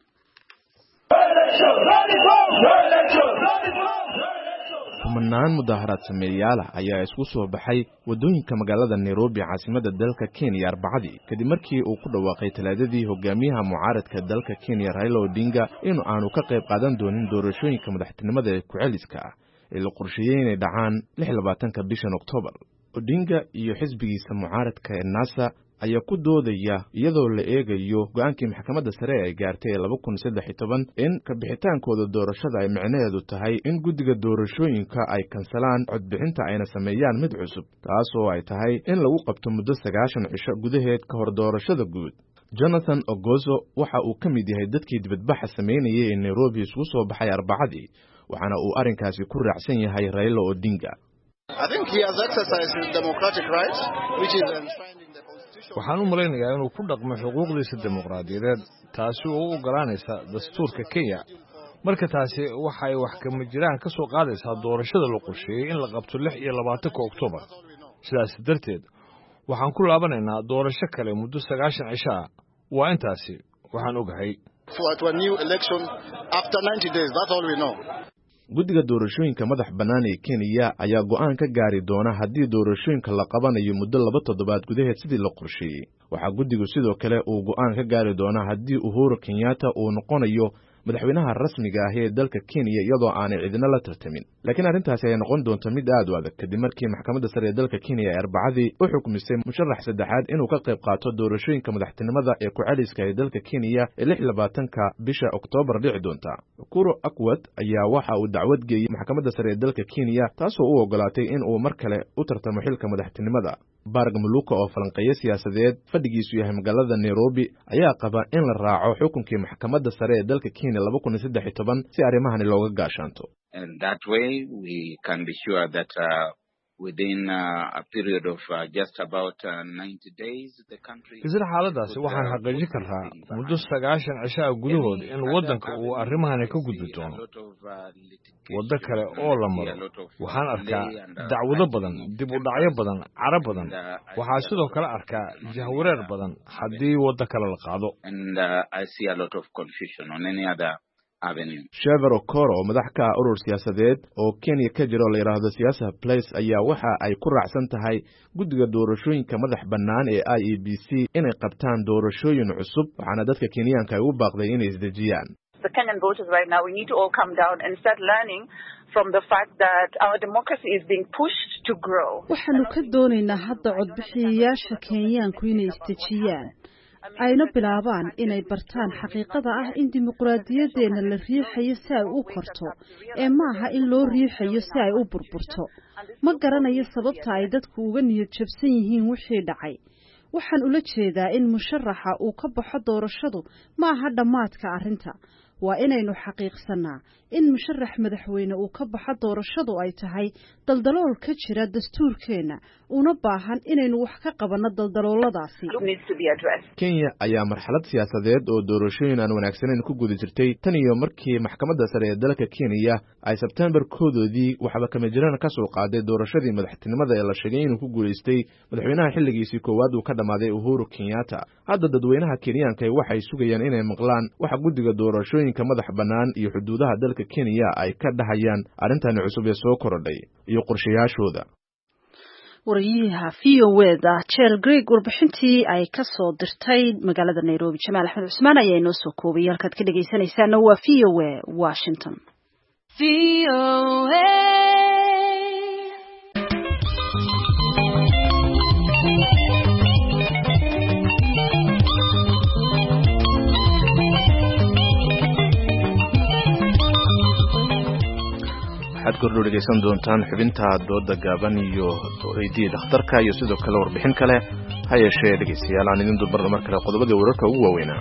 kumanaan mudaharaad sameeyayaal ayaa isku soo baxay wadooyinka magaalada Nairobi caasimadda dalka Kenya Arbacadii kadib markii uu ku dhawaaqay talaadadii hogaamiyaha mucaaradka dalka Kenya Raila Odinga inuu aanu ka qayb qaadan doonin doorashooyinka madaxtinimada ee ku celiska ah ee la qorsheeyay inay dhacaan 26 bishan Oktoobar. Odinga iyo xisbigiisa mucaaradka ee NASA ayaa ku doodaya iyadoo la eegayo go'aankii maxkamadda sare ay gaartay ee 2013 in ka bixitaankooda doorashada ay micnaheedu tahay in guddiga doorashooyinka ay kansalaan codbixinta ayna sameeyaan mid cusub taas oo ay tahay in lagu qabto muddo 90 cisho gudaheed ka hor doorashada guud. Jonathan Ogozo waxa uu ka mid yahay dadkii dibadbaxa sameynayay ee Nairobi isku soo baxay Arbacadii waxaana uu arrinkaasi ku raacsan yahay Raila Odinga.
I think he has exercised his democratic rights, which is enshrined in the constitution.
waxaan u malaynayaa inuu ku dhaqmo xuquuqdiisa dimuqraadiyadeed taasi oo u ogolaanaysa dastuurka Kenya. marka taasi waxay wax kama jiraan ka soo qaadaysaa doorashada la qorsheeyay in la qabto 26 Oktoobar. sidaas darteed waxaan ku laabanaynaa doorasho kale muddo 90 cisho ah. waa intaasi waxaan ogahay.
For a new election after 90 days, that's all we know.
Guddiga doorashooyinka madax bannaan ee Kenya ayaa go'aan ka gaari doona haddii doorashooyinka la qabanayo muddo 2 toddobaad gudaheed sidii la qorsheeyay. Waxaa guddigu sidoo kale uu go'aan ka gaari doona haddii Uhuru Kenyatta uu noqonayo madaxweynaha rasmiga ah ee dalka Kenya iyadoo aanay cidina la tartamin. Laakiin arrintaasi ay noqon doonto mid aad u adag kadib markii maxkamadda sare ee dalka Kenya ay Arbacadii u xukumisay musharax saddexaad inuu ka qayb qaato doorashooyinka madaxtinimada ee ku celiska ee dalka Kenya ee 26 bisha Oktoobar dhici doonta. Ukuru Akwat ayaa waxa uu dacwad geeyay maxkamadda sare ee dalka Kenya taasoo u ogolaatay in uu mar kale u tartamo xilka madaxtinimada. Barg Muluka oo falanqeeya siyaasadeed fadhigiisu yahay magaalada Nairobi ayaa qaba in la raaco xukunkii maxkamadda sare ee dalka Kenya 2013 si arrimahan looga gaashaanto.
And that way we can be sure that within a period of just about 90 days the country
isla xaaladaasi waxaan xaqiijin karnaa muddo 90 cisho gudahood in wadanka uu arrimahan ka gudbi doono wada kale oo la maro. waxaan arkaa dacwado badan, dib u dhacyo badan, cara badan. waxaa sidoo kale arkaa jahwareer badan haddii wada kale la qaado.
And I see a lot of confusion on any other avenue.
Shever Okoro oo madax ka ah urur siyaasadeed oo Kenya ka jiro la yiraahdo Siyaasa Place ayaa waxa ay ku raacsan tahay guddiga doorashooyinka madax bannaan ee IEBC inay qabtaan doorashooyin cusub waxaana dadka Kenyaanka ay u baaqday inay isdejiyaan.
The Kenyan voters right now, we need to all come down and start learning from the fact that our democracy is being pushed to grow.
waxaanu ka doonaynaa hadda codbixiyayaasha Kenyaanku inay isdejiyaan ayna bilaabaan inay bartaan xaqiiqada ah in dimuqraadiyadeena la riixayo si ay u korto ee maaha in loo riixayo si ay u burburto. ma garanayo sababta ay dadku uga niyad jabsan yihiin wixii dhacay. waxaan ula jeedaa in musharaxa uu ka baxo doorashadu maaha dhammaadka arrinta. waa inaynu xaqiiqsanaa in musharax madaxweyne uu ka baxo doorashadu ay tahay daldalool ka jira dastuurkeena una baahan inaynu wax ka qabanno daldalooladaasi.
Kenya ayaa marxalad siyaasadeed oo doorashooyin aan wanaagsaneyn ku guda jirtay tan iyo markii maxkamadda sare ee dalka Kenya ay September koodii waxba kama jiraan ka soo qaaday doorashadii madaxtinimada ee la sheegay inuu ku guuleystay madaxweynaha xilligiisii koowaad uu ka dhamaaday Uhuru Kenyatta. hadda dadweynaha Kenyaanka waxay sugayaan inay maqlaan waxa guddiga doorashooyinka madax bannaan iyo xuduudaha dalka Kenya ay ka dhahayaan arrintan cusub ee soo korodhay iyo qorshayaashooda.
wariyaha VOA-da Jill Greg warbixintii ay ka soo dirtay magaalada Nairobi. Jamaal Axmed Cusmaan ayaa inoo soo koobay halkaad ka dhageysanaysaana waa VOA Washington. VOA
waxaad kordho dhegeysan doontaan xubinta dooda gaaban iyo weydiiya dhakhtarka iyo sidoo kale warbixin kale ha yeeshee dhegeystayaal aan idin dulmarno mar kale qodobadii wararka ugu waaweynaa.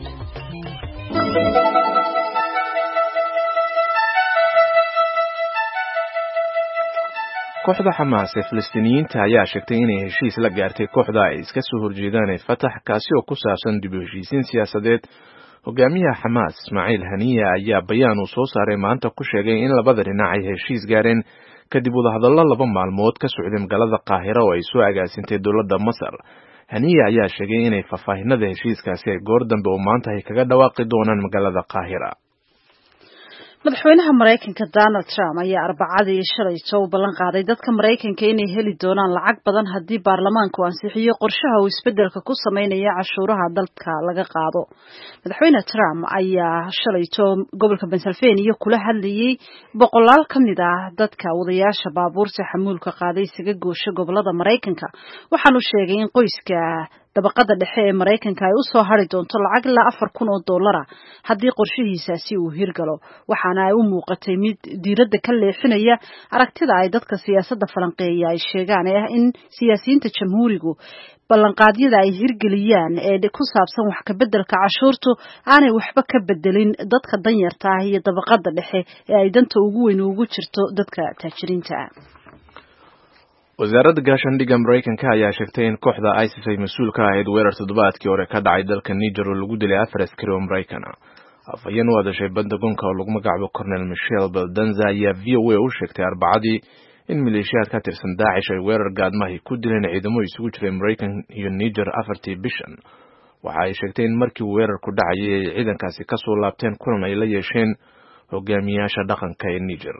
kooxda Xamaas ee Falastiiniyiinta ayaa sheegtay inay heshiis la gaartay kooxda ay iska soo horjeedaan ee Fatah kaasi oo ku saabsan dib u heshiisiin siyaasadeed hogaamiyaha Xamaas Ismaaciil Haniya ayaa bayaan uu soo saaray maanta ku sheegay in labada dhinac ay heshiis gaareen kadib wadahadallo 2 maalmood ka socday magaalada Qaahira oo ay soo agaasintay dowladda Masar. Haniya ayaa sheegay inay faahfaahinada heshiiskaasi ay goor dambe oo maanta ay kaga dhawaaqi doonaan magaalada Qaahira.
madaxweynaha Mareykanka Donald Trump ayaa Arbacadii shalay soo ballan qaaday dadka Mareykanka inay heli doonaan lacag badan haddii baarlamaanku ansixiyo qorshaha uu isbedelka ku sameynaya cashuuraha dalka laga qaado. Madaxweyne Trump ayaa shalay gobolka Pennsylvania kula hadlayay boqolaal ka mid ah dadka wadayaasha baabuurta xamuulka qaaday isaga goosha gobolada Mareykanka. Waxaanu sheegay in qoyska dabaqada dhexe ee Mareykanka ay u soo hari doonto lacag ilaa $4,000 haddii qorshihiisaasi uu hirgalo. Waxaana ay u muuqatay mid diiradda ka leexinaya aragtida ay dadka siyaasadda falanqeeya ay sheegaan ee in siyaasiyiinta jamhuurigu ballanqaadyada ay hirgeliyaan ee ku saabsan wax ka beddelka cashuurtu aanay waxba ka bedelin dadka danyarta ah iyo dabaqada dhexe ee ay danta ugu weyn ugu jirto dadka taajiriinta ah.
wasaaradda gaashaandhigga Mareykanka ayaa sheegtay in kooxda ISIS ay mas'uul ka ahayd weerar toddobaadkii hore ka dhacay dalka Niger oo lagu dilay 4 askari oo Mareykan ah. Afhayeen u hadashay Pentagonka oo lagu magacaabo Colonel Michelle Baldanza ayaa VOA u sheegtay Arbacadii in maleeshiyaad ka tirsan Daesh ay weerar gaadmahay ku dileen ciidamo isugu jiray Mareykan iyo Niger 4 bishan. Waxa ay sheegtay in markii weerarku dhacay ay ciidankaasi ka soo laabteen kulan ay la yeesheen hogaamiyaasha dhaqanka ee Niger.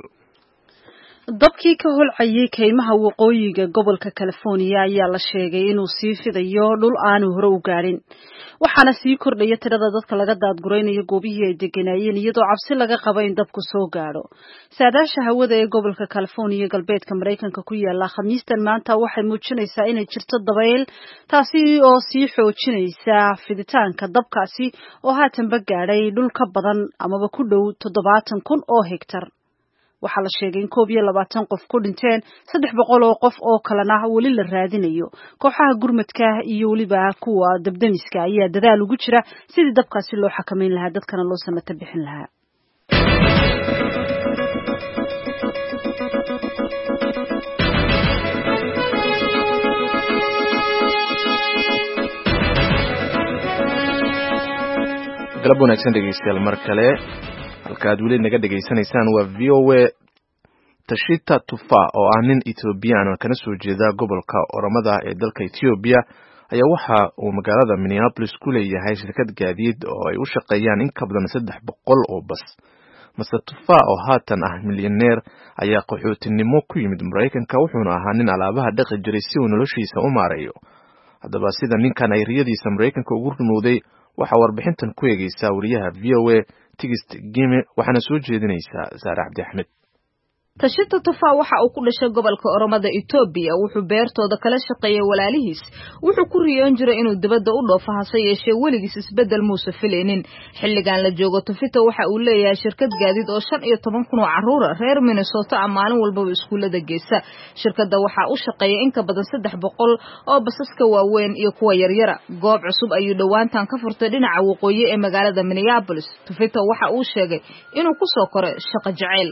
dabkii ka holcayay kaymaha waqooyiga gobolka California ayaa la sheegay inuu sii fidayo dhul aanu hore u gaarin. waxaana sii kordhaya tirada dadka laga daadguraynayo goobihii ay deganayeen iyadoo cabsi laga qabo in dabku soo gaadho. saadaasha hawada ee gobolka California galbeedka Mareykanka ku yaala Khamiistan maanta waxay muujinaysaa inay jirto dabayl taasi oo sii xoojinaysa fiditaanka dabkaasi oo haatanba gaadhay dhul ka badan amaba ku dhow 70,000 oo hektar. waxaa la sheegay in 21 qof ku dhinteen 300 oo qof oo kalena wali la raadinayo. kooxaha gurmadka iyo waliba kuwa dabdamiska ayaa dadaal ugu jira sidii dabkaasi loo xakameyn lahaa dadkana loo samata bixin lahaa.
galab wanaagsan dhegeystayaal mar kale halkaad weli naga dhageysanaysaan waa VOA. Tashita Tufa oo ah nin Ethiopian oo kana soo jeeda gobolka Oromada ee dalka Ethiopia ayaa waxa uu magaalada Minneapolis ku leeyahay shirkad gaadiid oo ay u shaqeeyaan in ka badan 300 oo bas. Mr. Tufa oo haatan ah milyaneer ayaa qaxootinimo ku yimid Mareykanka wuxuuna ahaa nin alaabaha dhaqi jiray si uu noloshiisa u maareeyo. haddaba sida ninkan ay riyadiisa Mareykanka ugu rumowday waxa warbixintan ku eegaysa wariyaha VOA Tigist Gime waxaana soo jeedinaysaa Saara Cabdi Axmed.
Tashita Tufa waxa uu ku dhashay gobolka Oromada Ethiopia wuxuu beertooda kala shaqeeyay walaalihiis wuxuu ku riyoon jiray inuu dibadda u dhoofo hase yeeshee weligiis isbedel muuse filaynin xilligan la joogo Tufita waxa uu leeyahay shirkad gaadiid oo 15,000 oo caruur reer Minnesota maalin walba iskuulada geesa shirkadda waxa uu shaqeeyay in ka badan 300 oo basaska waaweyn iyo kuwa yaryara goob cusub ayuu dhawaantan ka furtay dhinaca waqooyi ee magaalada Minneapolis Tufita waxa uu sheegay inuu ku soo koray shaqo jacayl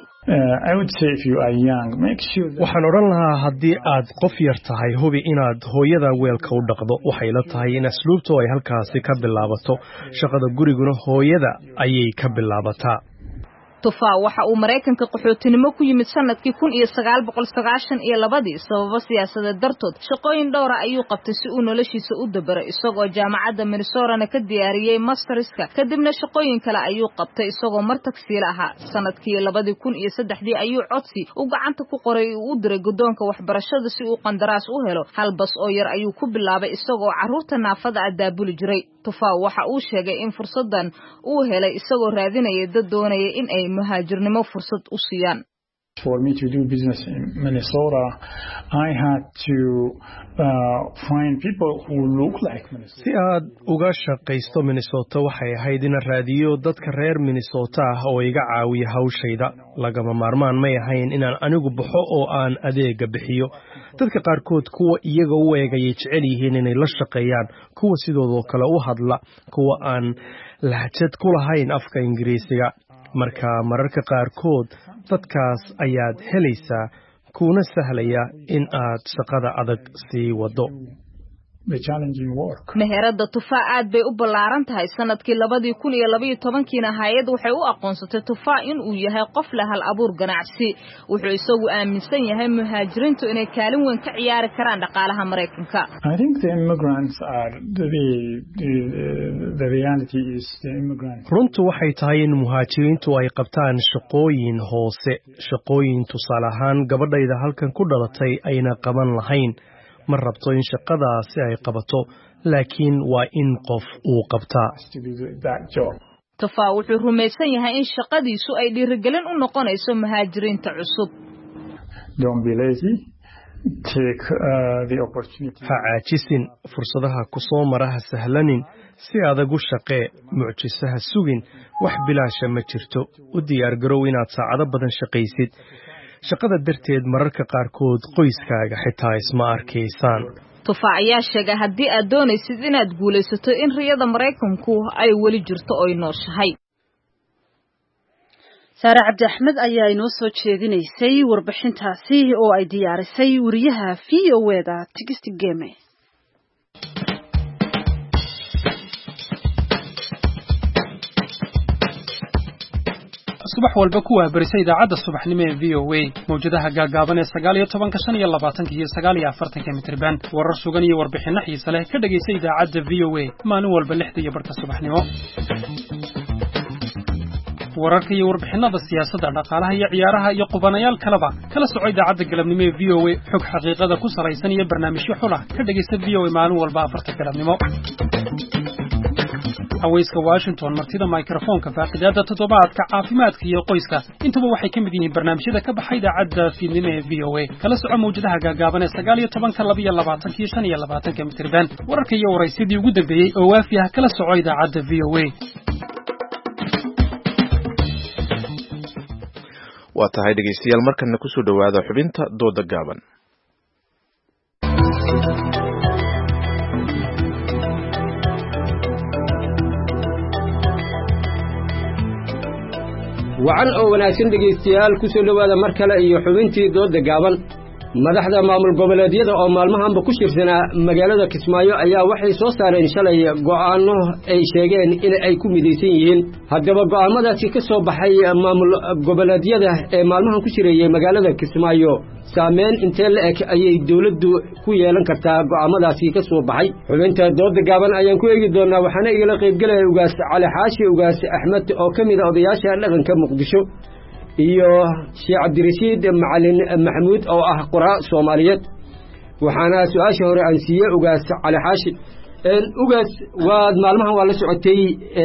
waxaan odhan lahaa haddii aad qof yar tahay hubi inaad hooyada weelka u dhaqdo waxay la tahay in asluubtu ay halkaasi ka bilaabato shaqada guriguna hooyada ayay ka bilaabataa
Tufa waxa uu Mareykanka qaxootinimo ku yimid sanadkii 1992 sababo siyaasadeed dartood shaqooyin dhowr ah ayuu qabtay si uu noloshiisa u dabaray isagoo jaamacadda Minnesota ka diyaariyay masterska kadibna shaqooyin kale ayuu qabtay isagoo martagsiil ahaa sanadkii 2003 ayuu codsi u gacanta ku qoray uu u diray guddoonka waxbarashada si uu qandaraas u helo hal bas oo yar ayuu ku bilaabay isagoo caruurta naafada ah daabuli jiray Tufa waxa uu sheegay in fursadan uu helay isagoo raadinaya dad doonaya in ay muhaajirnimo fursad u siiyaan
For me to do business in Minnesota, I had to find people who look like Minnesota.
Si aad uga shaqaysto Minnesota waxay ahayd in raadiyo dadka reer Minnesota oo iga caawiya hawshayda lagama maarmaan ma ahayn inaan anigu baxo oo aan adeega bixiyo dadka qaarkood kuwa iyaga u eegayay jecel yihiin inay la shaqeeyaan kuwa sidoo kale u hadla kuwa aan lahjad ku lahayn afka Ingiriisiga marka mararka qaarkood dadkaas ayaad helaysaa kuna sahlaya in aad shaqada adag sii wado
the challenging work.
meherada tufaa aad bay u ballaaran tahay sanadkii 2012kiina hay'ad waxay u aqoonsatay tufaa in uu yahay qof leh hal abuur ganacsi wuxuu isagu aaminsan yahay muhaajiriintu inay kaalin weyn ka ciyaari karaan dhaqaalaha Mareykanka.
I think the immigrants are the reality is the immigrants.
runtu waxay tahay in muhaajiriintu ay qabtaan shaqooyin hoose shaqooyin tusaale ahaan gabadhayda halkan ku dhalatay ayna qaban lahayn ma rabto in shaqadaasi ay qabato laakiin waa in qof uu qabtaa
tufaa wuxuu rumaysan yahay in shaqadiisu ay dhiirigelin u noqonayso muhaajiriinta cusub.
Don't be lazy. Take the opportunity.
ha caajisin fursadaha ku soo maraha sahlanin si adag u shaqee mucjisaha sugin wax bilaasha ma jirto u diyaar garow inaad saacado badan shaqaysid shaqada darteed mararka qaarkood qoyskaaga xitaa isma arkaysaan.
tufaa ayaa sheegay haddii aad doonaysid inaad guulaysato in riyada Mareykanku ay weli jirto oo nooshahay.
Saara Cabdi Axmed ayaa inoo soo jeedinaysay warbixintaasi oo ay diyaarisay wariyaha VOA-da Tigist Game.
subax walba ku waabarisay idaacadda subaxnimo ee VOA mawjadaha gaagaaban ee 19 iyo 20 iyo 49 mitirban warar sugan iyo warbixino xiiso leh ka dhageysay idaacadda VOA maalin walba 6 iyo barka subaxnimo wararka iyo warbixinada siyaasadda dhaqaalaha iyo ciyaaraha iyo qubanayaal kaleba kala soco idaacadda galabnimo ee VOA xog xaqiiqada ku salaysan iyo barnaamijyo xul ah ka dhageysta VOA maalin walba 4 galabnimo hawayska Washington martida microphone-ka faaqidaada toddobaadka caafimaadka iyo qoyska intuba waxay ka mid yihiin barnaamijyada ka baxay idaacadda fiidnimo ee VOA kala soco mawjadaha gaagaaban ee 19 iyo 20 iyo 25 mitirban wararka iyo waraysidii ugu dambeeyay oo waafi ah kala soco idaacadda VOA.
waa tahay dhegeystayaal markana ku soo dhawaada xubinta dooda gaaban.
wacan oo wanaagsan dhegeystayaal ku soo dhawaada mar kale iyo xubintii dooda gaaban. madaxda maamul goboleedyada oo maalmahanba ku shirsanaa magaalada Kismaayo ayaa waxay soo saareen shalay go'aano ay sheegeen in ay ku midaysan yihiin. haddaba go'aamadaasi ka soo baxay maamul goboleedyada ee maalmahan ku shireeyay magaalada Kismaayo saameyn intee la eg ayay dawladdu ku yeelan kartaa go'aamadaasi ka soo baxay. xubinta dooda gaaban ayaan ku eegi doonaa waxaana igala qayb galaya ugaas Cali Xaashi ugaas Axmed oo kamid ah odayaasha dhaqanka Muqdisho iyo Sheekh Cabdirashiid Macalin Maxamuud oo ah qoraa Soomaaliyeed. waxaana su'aasha hore aan siiyay ugaas Cali Xaashi ugaas waad maalmahan waa la socotay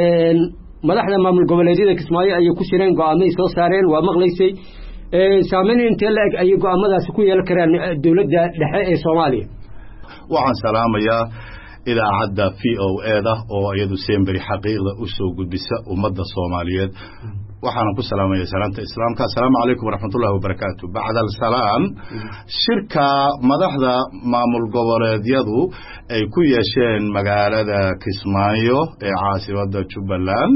madaxda maamul goboleedyada Kismaayo ay ku shireen go'aamay soo saareen waa maqlaysay saameyn intee la eg ay go'aamadaasi ku yeelan karaan dawladda dhexe ee Soomaaliya.
waxaan salaamayaa idaacadda VOA-da oo iyadu semberi xaqiiqda u soo gudbisa ummadda Soomaaliyeed waxaan ku salaamayaa salaanta islaamka assalaamu calaykum waraxmatullaahi wabarakaatuh. bacda salaam shirka madaxda maamul goboleedyadu ay ku yeesheen magaalada Kismaayo ee caasimadda Jubbaland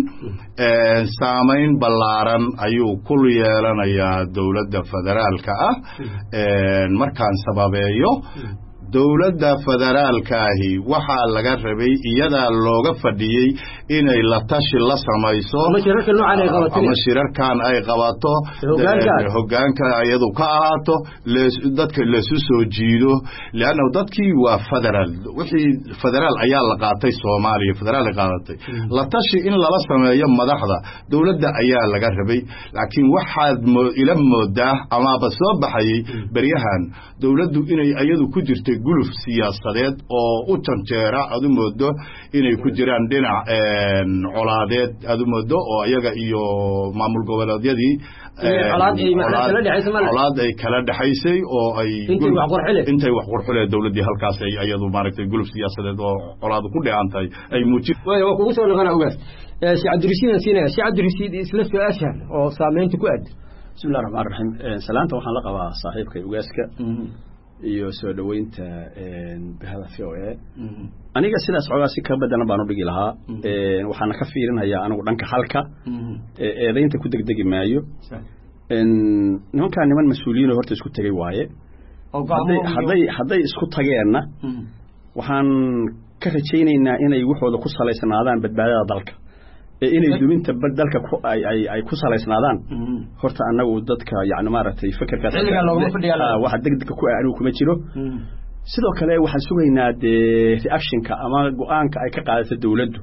saameyn ballaaran ayuu ku yeelanayaa dawladda federaalka ah markaan sababeeyo dawladda federaalka ahi waxaa laga rabay iyada looga fadhiyay inay la tashi la samayso ama shirarkan ay qabato hoggaanka iyadu ka ahaato dadka leesu soo jiido laana dadkii waa federaal wixii federaal ayaa la qaatay Soomaaliya federaal qaadatay la tashi in lala sameeyo madaxda dawladda ayaa laga rabay laakiin waxaad ila moodaa ama ba soo baxay bariyahan dawladdu inay iyadu ku jirtay guluf siyaasadeed oo u tanjeera adu moodo inay ku jiraan dhinac colaadeed adu moodo oo iyaga iyo maamul goboleedyadii colaad ay kala dhaxaysay oo ay intay wax qurxulee dawladdii halkaas ay iyadu maaragtay guluf siyaasadeed oo colaad ku dheeantay ay muujin
waa kugu soo noqona ugaas Sheekh Cabdirashiid siinaya Sheekh Cabdirashiid isla su'aashan oo saameynta ku aad
bismillaahir rahmaanir rahiim salaanta waxaan la qabaa saaxiibkay ugaaska iyo soo dhaweynta bahada VOA aniga sidaas xogaa si ka badan baan u dhigi lahaa waxaan ka fiirinayaa anigu dhanka halka eedaynta ku degdegi maayo niman mas'uuliyiin horta isku tagay waaye hadday isku tageenna waxaan ka rajaynaynaa inay waxooda ku salaysnaadaan badbaadada dalka inay duminta dalka ay ku salaysnaadaan horta annagu dadka yani maaragtay fikirkaas waxa degdega ku anigu kuma jiro sidoo kale waxaan sugaynaa dee reactionka ama go-aanka ay ka qaadato dawladdu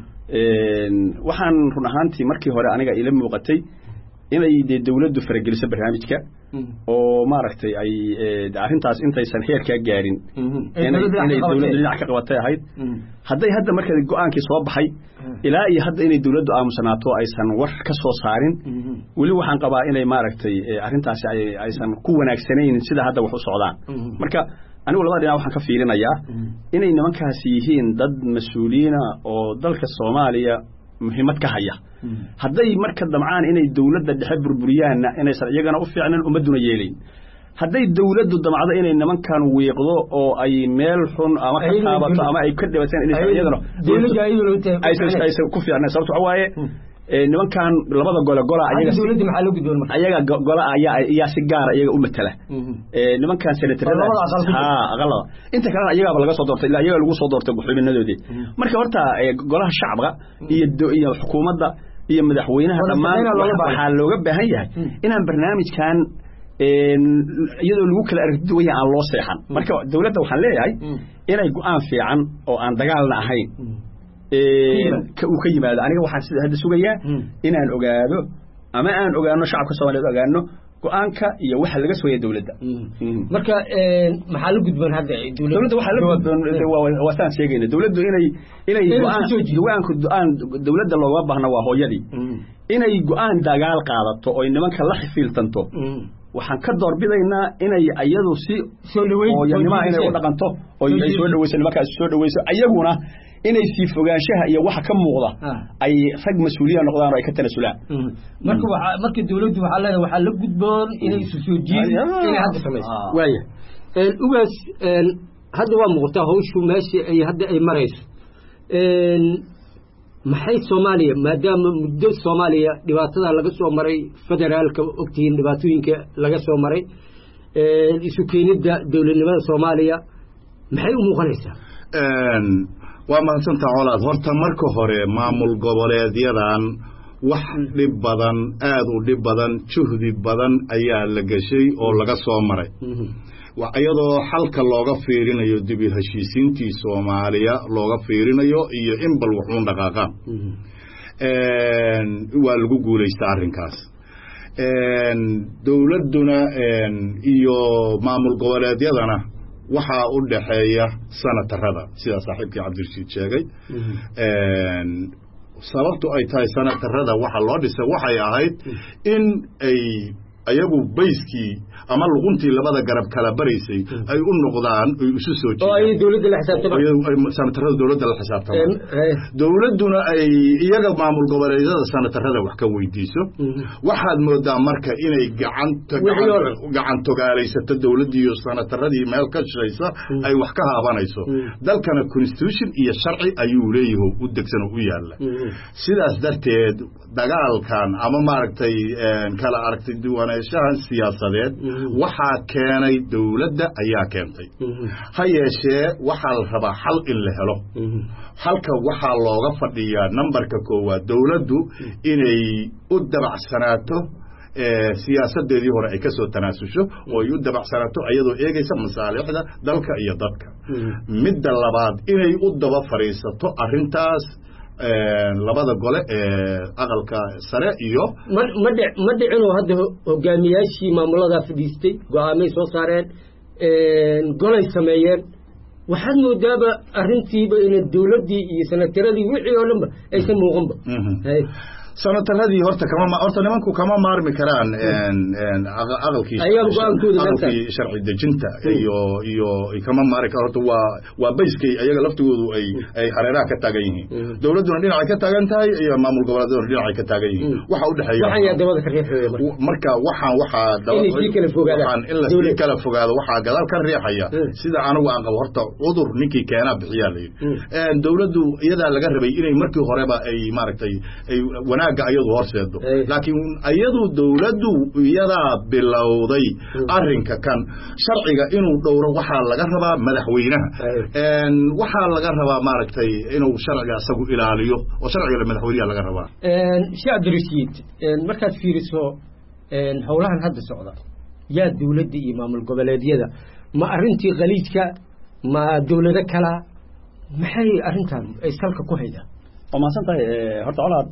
waxaan run ahaantii markii hore aniga ila muuqatay inay dee dawladdu farageliso barnaamijka oo maaragtay ay arrintaas intaysan heerkaa gaarin inay dawladdu dhinac ka qabatay ahayd hadday hadda marka go-aankii soo baxay ilaa iyo hadda inay dawladdu aamusanaato aysan war ka soo saarin weli waxaan qabaa inay maaragtay arrintaasi aysan ku wanaagsanayn sida hadda wax u socdaan marka anigu labada dhinac waxaan ka fiirinayaa inay nimankaasi yihiin dad mas-uuliyiina oo dalka Soomaaliya muhiimad ka haya hadday marka damcaan inay dawladda dhexe burburiyaanna inaysan iyagana u fiicnan ummaduna yeelayn hadday dawladdu damcdo inay nimankan weeqdo oo ay meel xun ama ka taabato ama ay ka dhibataan inaysan iyagana aysan ku fiicnan sababtoo waxa waaye nimankan labada gola ayaga dawladda maxaa loo gudboon marka ayaga gola ayaa si gaar iyaga u matala nimankan senatarada aqalada inta kale ayaga laga soo doortay ilaa iyaga lagu soo doortay xubinadoodii marka horta golaha shacabka iyo xukuumadda iyo madaxweynaha dhammaan waxaa looga baahan yahay inaan barnaamijkan iyadoo lagu kala aragti duwan aan loo seexan marka dawladda waxaan leeyahay inay go'aan fiican oo aan dagaalna ahayn uu ka yimaado aniga waxaan sida hadda sugayaa inaan ogaado ama aan ogaano shacabka Soomaaliyeed ogaano go'aanka iyo waxa laga soo yeeday dawladda
marka maxaa la gudboon hadda
dawladda waxa la gudboon waa saan sheegayna dawladdu inay go'aanku dawladda looga baahna waa hooyadii inay go'aan dagaal qaadato oo nimanka la xifiltanto waxaan ka doorbidaynaa inay ayadu si soo dhaweeyaan inay u dhaqanto oo ay soo dhaweyso nimanka soo dhaweyso ayaguna inay si fogaanshaha iyo waxa ka muuqda ay rag mas'uuliyiin noqdaan oo ay ka tanasulaan
marka dawladdu waxa leedahay waxa la gudboon inay isu soo jiidaan inay hadda sameeyso waaya ugaas hadda waa muuqata hawshu meeshii ay hadda ay marayso maxay Soomaaliya maadaama muddo Soomaaliya dhibaatada laga soo maray federaalka ogtiin dhibaatooyinka laga soo maray isu keenida dawladnimada Soomaaliya maxay u muuqanaysaa
waa mahadsantahay colaad horta marka hore maamul goboleedyadan wax dhib badan aad u dhib badan juhdi badan ayaa la gashay oo laga soo maray iyadoo xalka looga fiirinayo dib u heshiisiintii Soomaaliya looga fiirinayo iyo in bal wuxuu dhaqaaqaan waa lagu guuleystay arrinkaas dawladduna iyo maamul goboleedyadana waxa u dhaxeeya sanatarada sida saaxiibkii Cabdirashiid sheegay sababtu ay tahay sanatarada waxa loo dhisay waxay ahayd in ay ayagu bayskii ama luquntii labada garab kala baraysay ay u noqdaan ay isu soo jeedaan oo ay dawladda la xisaabtamaan sanatarada dawladda la xisaabtamaan dawladduna ay iyaga maamul goboleedyada sanatarada wax ka weydiiso waxaad moodaa marka inay gacan togaalaysato dawladdii iyo sanataradii meel ka shaqeysa ay wax ka haabanayso dalkana constitution iyo sharci ayuu leeyahay u degsan u yaala sidaas darteed dagaalkan ama maaragtay kala aragtay diiwaanayashahan siyaasadeed waxaa keenay dawladda ayaa keentay ha yeeshee waxaa la rabaa xal in la helo halka waxaa looga fadhiyaa nambarka koowaad dawladdu inay u dabacsanaato siyaasadeedii hore ay ka soo tanaasusho oo ay u dabacsanaato iyadoo eegaysa masaalixda dalka iyo dadka midda labaad inay u daba fariisato arrintaas labada gole aqalka sare iyo
ma dhicino hadda hogaamiyaashii maamulada fadhiistay go'aamay soo saareen golay sameeyeen waxaad moodaaba arrintiiba in dawladdii iyo sanataradii wixii oo dhanba aysan muuqanba
sanataradii horta nimanku kama maarmi karaan aqalkii sharci dejinta iyo kama maari karo horta waa bayskay ayaga laftigoodu ay hareeraha ka taagan yihiin dawladduna dhinacay ka taagan tahay iyo maamul goboleedyaduna dhinacay ka taagan yihiin waxa u dhexeeya marka waxaan in la sii kala fogaado waxaa gadaal ka riixaya sida anigu aan qabo horta cudur ninkii keenaa bixiyaa la yidhi dawladdu iyadaa laga rabay inay markii horeba ay maaragtay ay wanaagga ayadu horseedo laakiin ayadu dawladdu iyadaa bilowday arrinka kan sharciga inuu dhowro waxaa laga rabaa madaxweynaha waxaa laga rabaa maaragtay inuu sharciga isagu ilaaliyo oo sharciga madaxweynaha laga rabaa
Sheekh Abdirashiid markaad fiiriso howlahan hadda socda yaa dawladda iyo maamul goboleedyada ma arrintii qaliijka ma dawlado kala maxay arrintan ay salka ku haydaa
oo ma santahay horta colaad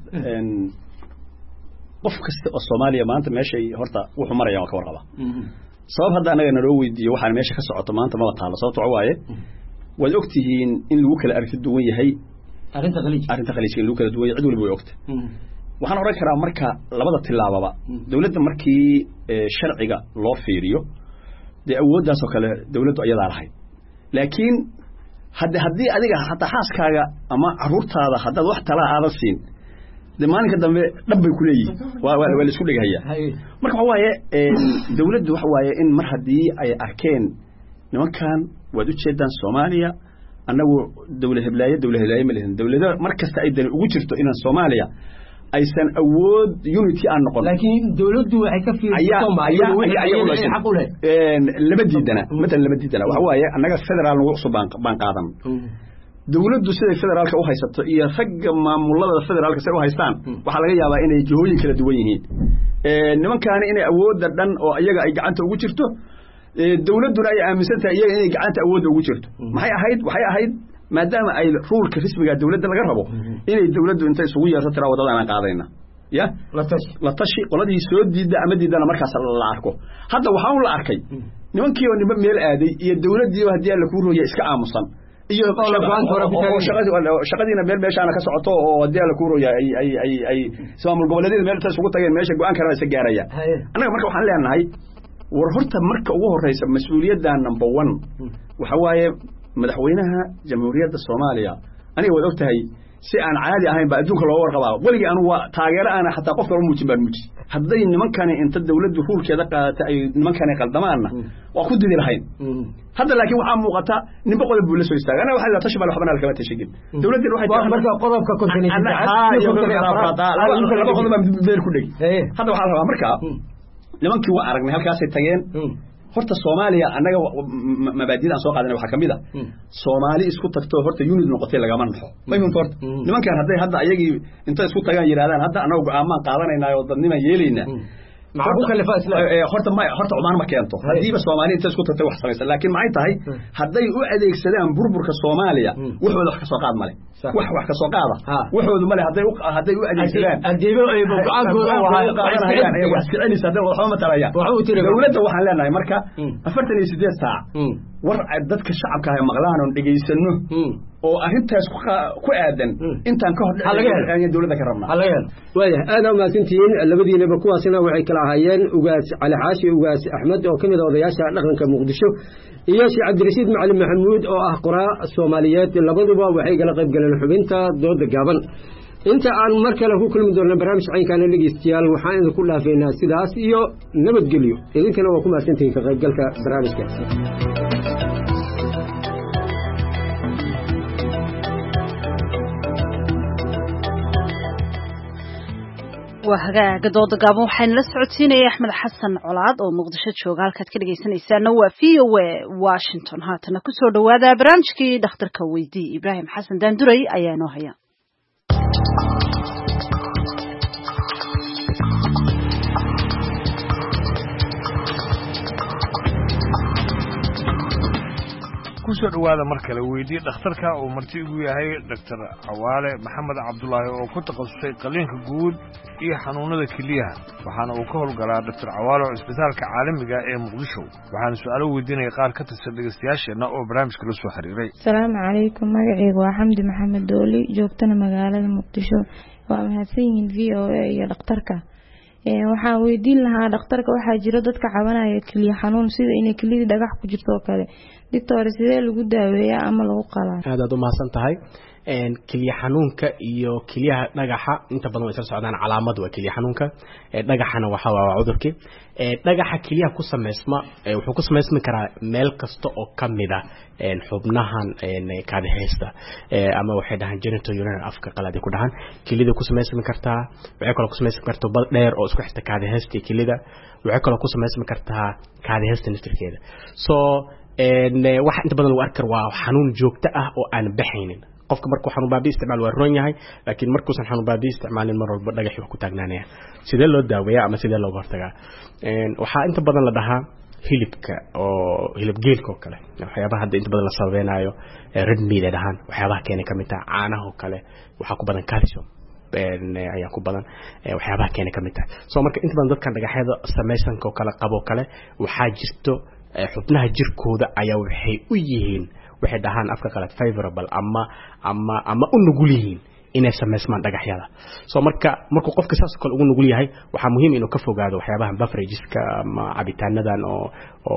qof kasta oo Soomaaliya maanta meeshay horta wuxuu maraya waa ka warqaba sabab hadda anaga naloo weydiiyo waxaan meesha ka socoto maanta ma taalo sababtoo waaye way ogtihiin in lagu kala arki duwan yahay arrinta qaliijka lagu kala duwan yahay cid walba way ogta waxaan oran karaa marka labada tilaababa dawladda markii sharciga loo fiiriyo de awooddaas oo kale dawladdu ayadaa lahayd laakiin haddii adiga hataa xaaskaaga ama caruurtaada haddaad wax talaa aadan siin de maalinka dambe dhab bay ku leeyihiin waa la isku dhegahaya marka waxa waaye dawladdu waxa waaye in mar haddii ay arkeen nimankan waad u jeedaan Soomaaliya annagu dawlad heblaaye ma lehin dawladda mar kasta ay dan ugu jirto inaan Soomaaliya aysan awood unity aan noqon laakiin dawladdu waxay ka fiirsato wixii xaq u leh lama diidana waxa waaye annaga federal nagu cusub baan qaadan dawladdu sida federaalka u haysato iyo ragga maamulada federaalka say u haystaan waxa laga yaabaa inay jihooyin kala duwan yihiin nimankaani inay awoodda dhan oo iyaga ay gacanta ugu jirto dawladduna ay aaminsan tahay iyaga inay gacanta awoodda ugu jirto waxay ahayd maadaama ay ruulka rasmiga dawladda laga rabo inay dawladdu intay isugu yeerto tira wadada aan qaadayna ya la tashi qoladii soo diida ama diidana markaas la arko hadda waxaan la arkay nimankii oo niman meel aaday iyo dawladdii hadii la ku rooyay iska aamusan iyo shaqadiina meel meeshaana ka socoto oo hadii la ku rooyay ay maamul goboleedyada meel taas ugu tageen meesha go'aan karana isa gaaraya anaga marka waxaan leenahay war horta marka ugu horeysa mas'uuliyadda number 1 waxa waaye madaxweynaha jamhuuriyadda Soomaaliya aniga wada ogtahay si aan caadi ahayn ba adduunka loo warqabaa waligi anu waa taageero aan xataa qof kale muujin baan muujin hadday nimankani inta dawladdu ruulkeeda qaadatay ay nimankani qaldamaana waa ku didi lahayn hadda laakiin waxa muuqata nimba qodob buu la soo istaagay anaga waxa la tashi bal waxbana kala tashigin dawladdu waxay tahay marka qodobka kontinent laba qodob baan ku dhig hadda waxa la rabaa marka nimankii waa aragnay halkaas ay tageen horta Soomaaliya anaga mabaadiida soo qaadanay waxa kamid ah Soomaali isku tagto horta unit noqotay laga manxo ma yimid horta nimankan hadda ayagii inta isku tagaan yiraahdaan hadda anagu go'aamaan qaadanaynaa oo dadnima yeelayna معقول كلفة إسلام هرت عمان ما كانتو هذه بس سوماليين تسكت تتوح سميسا لكن معي تهي هذي وعدي سلام بربر كسوماليا وحول كسوقات مالي وح كسوقات وحول مالي هذي وعدي سلام الديبو أي بقعد هو وحسعني سدوا وحوم تريا دولته وحلنا مركا أفرتني 6 ساعة ورع dadka shacabka ay maqlaan oo dhageysano oo arintaas ku aadan intaan ka hor dhacay dawladda ka rabnaa
waaya aad ma sintiin labadiinaba kuwaasina waxay kala ahaayeen ugaas cali xaashi ugaas axmed oo kamid ah odayaasha dhaqanka muqdisho iyo sheekh Cabdirashiid Macalin Maxamuud oo ah qoraa Soomaaliyeed labaduba waxay kala qayb galeen xubinta dooda gaaban inta aan mar kale ku kulmi doona barnaamij caynkan dhageystayaal waxaan idin ku dhaafeynaa sidaas iyo nabadgelyo idinkana waa ku maasantiin ka qaybgalka barnaamijka
وهاجا دود غابو waxaan la socodsiinay Axmed Xasan Colaad oo Muqdisho jooga halkaad ka dhageysanaysaa waa VOA Washington haatana ku soo dhawaada barnaamijkii dhakhtarka weydii Ibrahim Xasan Daanduray ayaa noo haya
kusoo dhawaada mar kale weydii dhakhtarka oo marti ugu yahay Dr. Cawaale Maxamed Cabdullaahi oo ku takhasusay qaliinka guud iyo xanuunada kiliyaha waxaana uu ka howlgalaa Dr. Cawaale oo isbitaalka caalamiga ee Muqdisho waxaana su'aalo weydiinay qaar ka tirsan dhageystayaasheena oo barnaamijka la soo xiriiray
Assalaamu calaykum magacaygu waa Xamdi Maxamed Dooli joogtana magaalada Muqdisho waa mahadsanyihiin VOA iyo dhakhtarka waxaan weydiin lahaa dhakhtarka waxaa jira dadka cabanaya kaliya xanuun sida inay kaliyada dhagax ku jirto kale doctor sidee lagu daaweeyaa ama lagu qalaa
aad u mahadsan tahay kaliya xanuunka iyo kaliyaha dhagaxa inta badan way isla socdaan calaamad waa kaliya xanuunka dhagaxana waxa waa cudurkii dhagaxa kaliyaha ku sameysma wuxuu ku sameysmi karaa meel kasta oo kamida xubnahan kaadiheysta ama waxay dhahaan genitourinary afka qalaad ku dhahan kilida ku sameysmi kartaa waxay kale ku sameysmi kartaa bad dheer oo isku xirta kaadiheysta kilida waxay kale ku sameysmi kartaa kaadiheysta naftirkeeda so waxa inta badan lagu arkar waa xanuun joogto ah oo aan baxaynin qofka markuu xanuun baabi isticmaal waa roon yahay laakiin markuusan xanuun baabi isticmaalin mar walba dhagax wax ku taagnaanaya sidee loo daaweeyaa ama sidee looga hortagaa waxaa inta badan la dhahaa hilibka oo hilib geelka oo kale waxyaabaha hadda inta badan la sababeynayo red meat ay dhahaan waxyaabaha keenay kamid tahay caanaha oo kale waxaa ku badan calcium ayaa ku badan waxyaabaha keenay kamid tahay so marka inta badan dadkan dhagaxyada samaysanka oo kale qabo kale waxaa jirto xubnaha jirkooda ayaa waxay u yihiin waxay dhahaan afka qalad favorable ama u nugul yihiin inay sameysmaan dhagaxyada so markuu qofka saas kale ugu nugul yahay waxaa muhiim inuu ka fogaado waxyaabahan beverageska ama cabitaanadan oo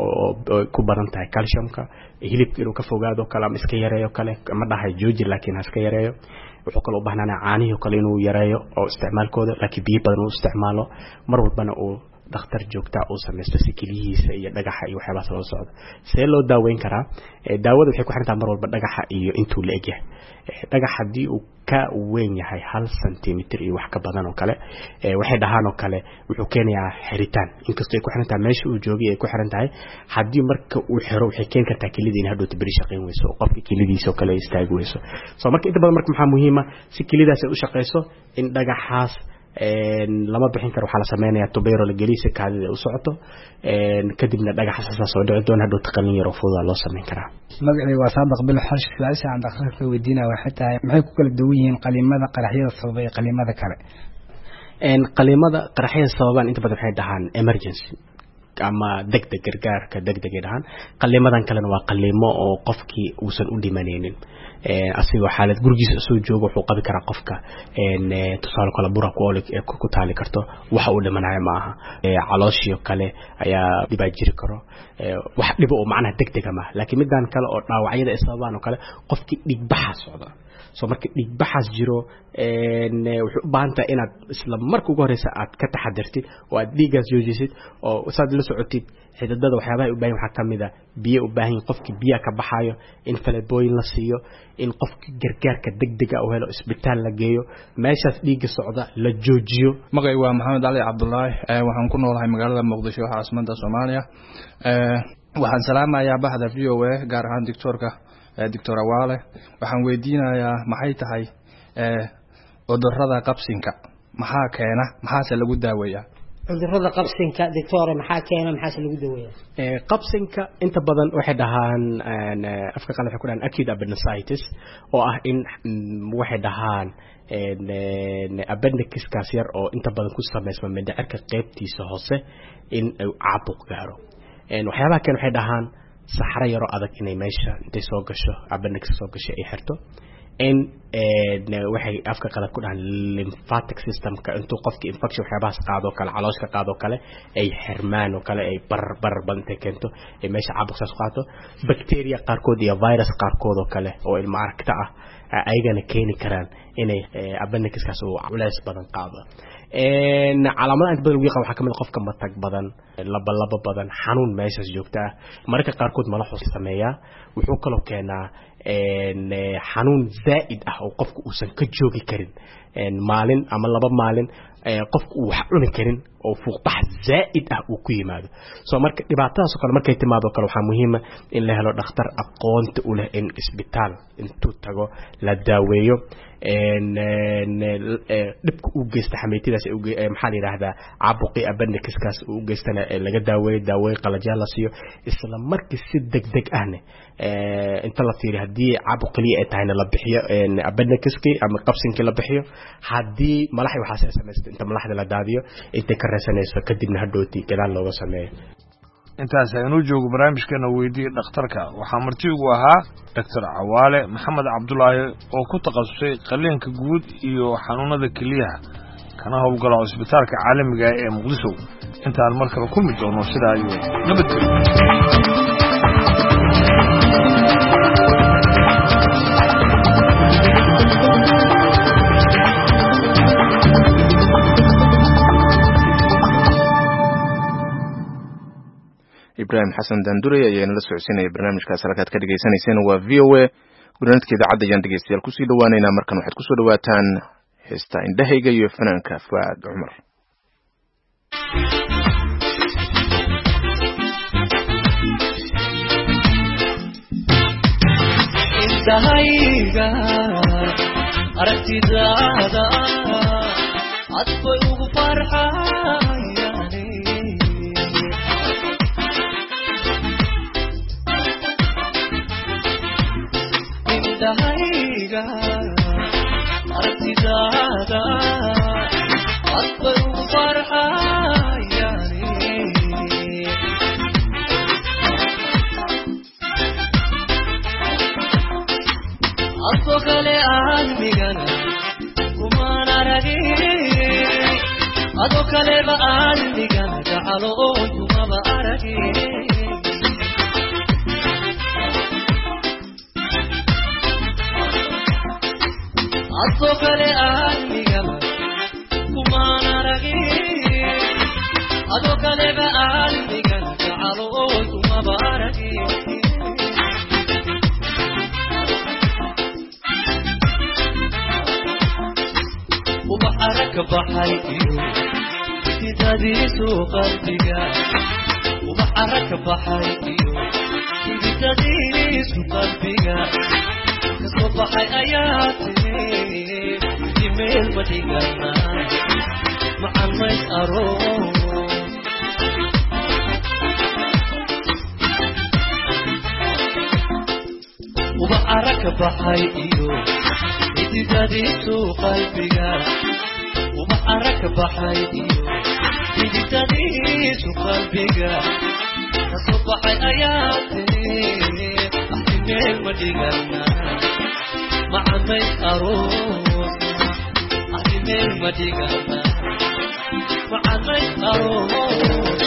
ku badan tahay calciumka hilibka inuu ka fogaado kale ama iska yareeyo kale ma dhahay jooji laakiin ha iska yareeyo wuxuu kale u baahnaa caanihii kale inuu yareeyo oo isticmaalkooda laakiin biyo badan uu isticmaalo mar walbana uu dhakhtar joogta uu sameesto si kaliyihiisa iyo dhagaxa iyo waxyaabaha soo socda see loo daaweyn karaa daawada waxay ku xiran tahay mar walba dhagaxa iyo intuu la egyahay dhagax haddii uu ka weyn yahay 1 centimeter iyo wax ka badan oo kale waxay dhahaan oo kale wuxuu keenayaa xiritaan inkastoo ay ku xiran tahay meesha uu joogay ay ku xiran tahay haddii marka uu xiro waxay keeni kartaa kilidii in hadhow bari shaqeyn weyso qofka kilidiisa oo kale istaagi weyso so marka inta badan marka maxaa muhiima si kilidaas ay u shaqeyso in dhagaxaas lama bixin karo waxa la sameeyaa tubeyro la geliisa kaadida u socoto kadibna dhagaxa soo dhici doona hadhow taqalin yar oo fudud loo sameyn karaa
magacayga waa Saadaq bil xarsh su'aasha aan dhakhtarka weydiinaa waxay tahay maxay ku kala duwan yihiin qaliimada qaraxyada sababay qaliimada kale
qaliimada qaraxyada sababaan inta badan waxay dhahaan emergency ama degdeg gargaarka degdeg ay dhahaan qaliimadan kalena waa qaliimo oo qofkii uusan u dhimanaynin asigoo xaalad gurigiisa soo joogo wuxuu qabi karaa qofka tusaale kale bura ku taali karto waxa uu dhimanayo ma aha calooshii kale ayaa dhibaa jiri karo wax dhibo oo macnaha degdeg ah laakiin midaan kale oo dhaawacyada ay sababaan oo kale qofkii dhigbaxa socda so marka dhigbaxaas jiro wuxuu u baahan tahay inaad isla marka ugu horeysa aad ka taxadirtid oo aad dhiigaas joojisid oo saad la socotid xididada waxyaabaha u baahan waxa kamid ah biyo u baahan qofkii biyo ka baxayo in falebooyin la siiyo in qofkii gargaarka degdega uu helo isbitaal la geeyo meeshaas dhiiga socda la joojiyo
magay waa Maxamed Ali Cabdullaahi waxaan ku noolahay magaalada Muqdisho caasimada Soomaaliya waxaan salaamayaa bahda VOA gaar ahaan Dr. Awale waxaan weydiinayaa maxay tahay cudurrada qabsinka maxaa keena maxaase lagu daaweeyaa
cudurrada qabsinka doctor maxaa keena maxaase lagu daaweeyaa
qabsinka inta badan waxay dhahaan afka qalaad waxay ku dhahaan acute appendicitis oo ah in waxay dhahaan appendiciskaas yar oo inta badan ku sameysma mindhicirka qaybtiisa hoose in uu caabuq gaaro waxyaabaha kale waxay dhahaan saxaro yaro adag inay meesha intay soo gasho appendix soo gasho ay xirto in waxay afka qalad ku dhahan lymphatic systemka intuu qofkii infection waxyaabahaas qaado kale calooshka qaado kale ay xirmaan oo kale ay bar banta keento ay meesha caabuqsaas qaato bacteria qaarkood iyo virus qaarkood oo kale oo ilma aragta ah ayagana keeni karaan inay appendixkaas uu culays badan qaado calaamadaha inta badan lagu yaqaan waxaa kamid qofka matag badan laba badan xanuun meeshaas joogta ah mararka qaarkood malaxus sameeyaa wuxuu kaloo keenaa xanuun zaa'id ah oo qofku uusan ka joogi karin maalin ama 2 maalin qofku uu wax cuni karin oo fuuqbax zaa'id ah uu ku yimaado soo marka dhibaatadaas oo kale markay timaado kale waxaa muhiim ah in la helo dhakhtar aqoonta u leh in isbitaal intuu tago la daaweeyo dhibka uu geysta xameetidaas maxaa la yiraahdaa caabuqii appendiciskaas uu geystana laga daaweeyo qalajaan la siiyo isla markii si degdeg ahna inta la fiiriyo haddii caabuq kaliya ay tahayna la bixiyo appendiciskii ama qabsinkii la bixiyo haddii malaxi waxaas ay samaysto inta malaxda la daadiyo intay ka reesanayso kadibna hadhooti gadaal looga sameeyo
intaas aynu joogo barnaamijkeena weydii dhakhtarka waxaa marti ugu ahaa Dr. Awale Maxamed Cabdullaahi oo ku takhasusay qaliinka guud iyo xanuunada kaliyaha kana howlgala isbitaalka caalamiga ah ee Muqdisho intaan markale kulmi doono sida ay nabadgelyo
ibraahim xasan daandure ayaana la socodsiinaya barnaamijkaas halkaad ka dhagaysanayseen waa VOA gunaanadka idaacadda ayaan dhegeystayaal kusii dhawaaneynaa markan waxaad kusoo dhawaataan heesta indhahayga iyo fanaanka Fuad Cumar.
indhahayga aragtidaada cad bay ugu farxayaan indhahayga aragtidaada cad bay ugu farxayaan adoo kale aalmigana kumaan aragin adoo kaleba aalmigana jacalo kumaba aragin adoo kale aalmigana kumaan aragin adoo kaleba aalmigana jacalo kumaba aragin وبحرك بحيئي تديسو قلبيا وبحرك بحيئي تديسو قلبيا كسو بحي آياتي جميل بديقنا مع الناس أروح وبحرك بحيئي تديسو قلبيا وبحرك بحيئي تديسو قلبيا تصبح آياتي أحتمال مديقنا مع ميت أروح أحتمال مديقنا مع ميت أروح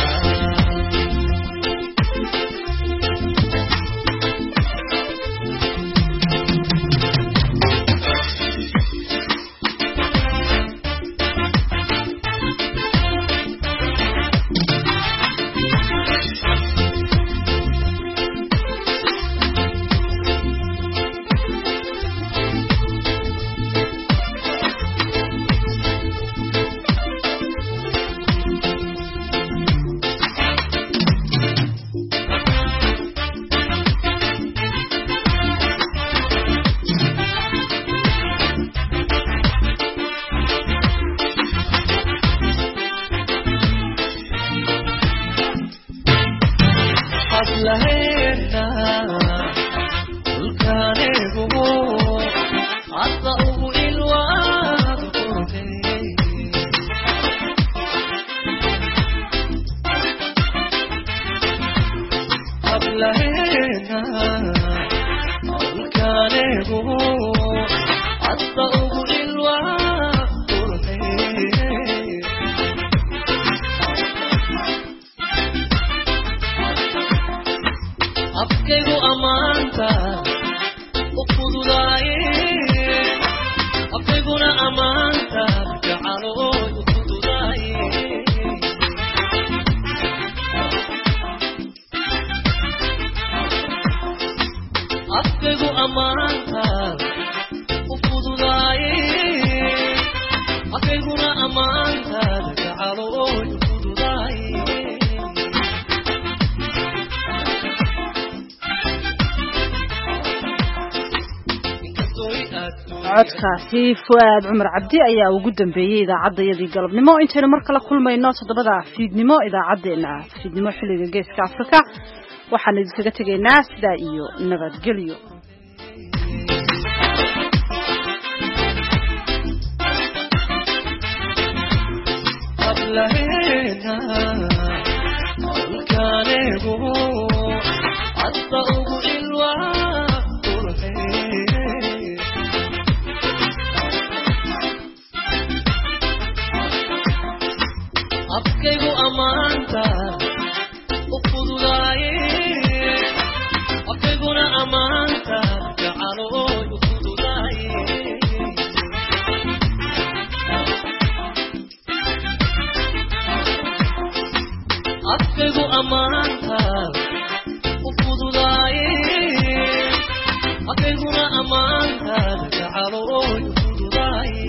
codkaasi Fuad Cumar Cabdi ayaa ugu dambeeyay idaacadayadii galabnimo intaynu mar kala kulmayno 7 fiidnimo idaacadeena fiidnimo xilliga Geeska Afrika waxaan idinkaga tageynaa sidaa iyo nabadgelyo
abkaygu amaanta u fududaaye abkayguna amaanta jacalo u fududaaye afkaygu ammaanta u fududaaye afkayguna ammaantaada jacalooy u fududaaye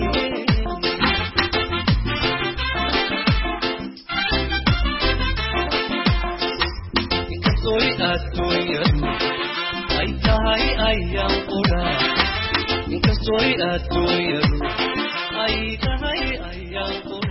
inkastooy adduunyadu ay tahay ayaan qudhaa inkastooy adduunyadu ay tahay ayaan qudhaa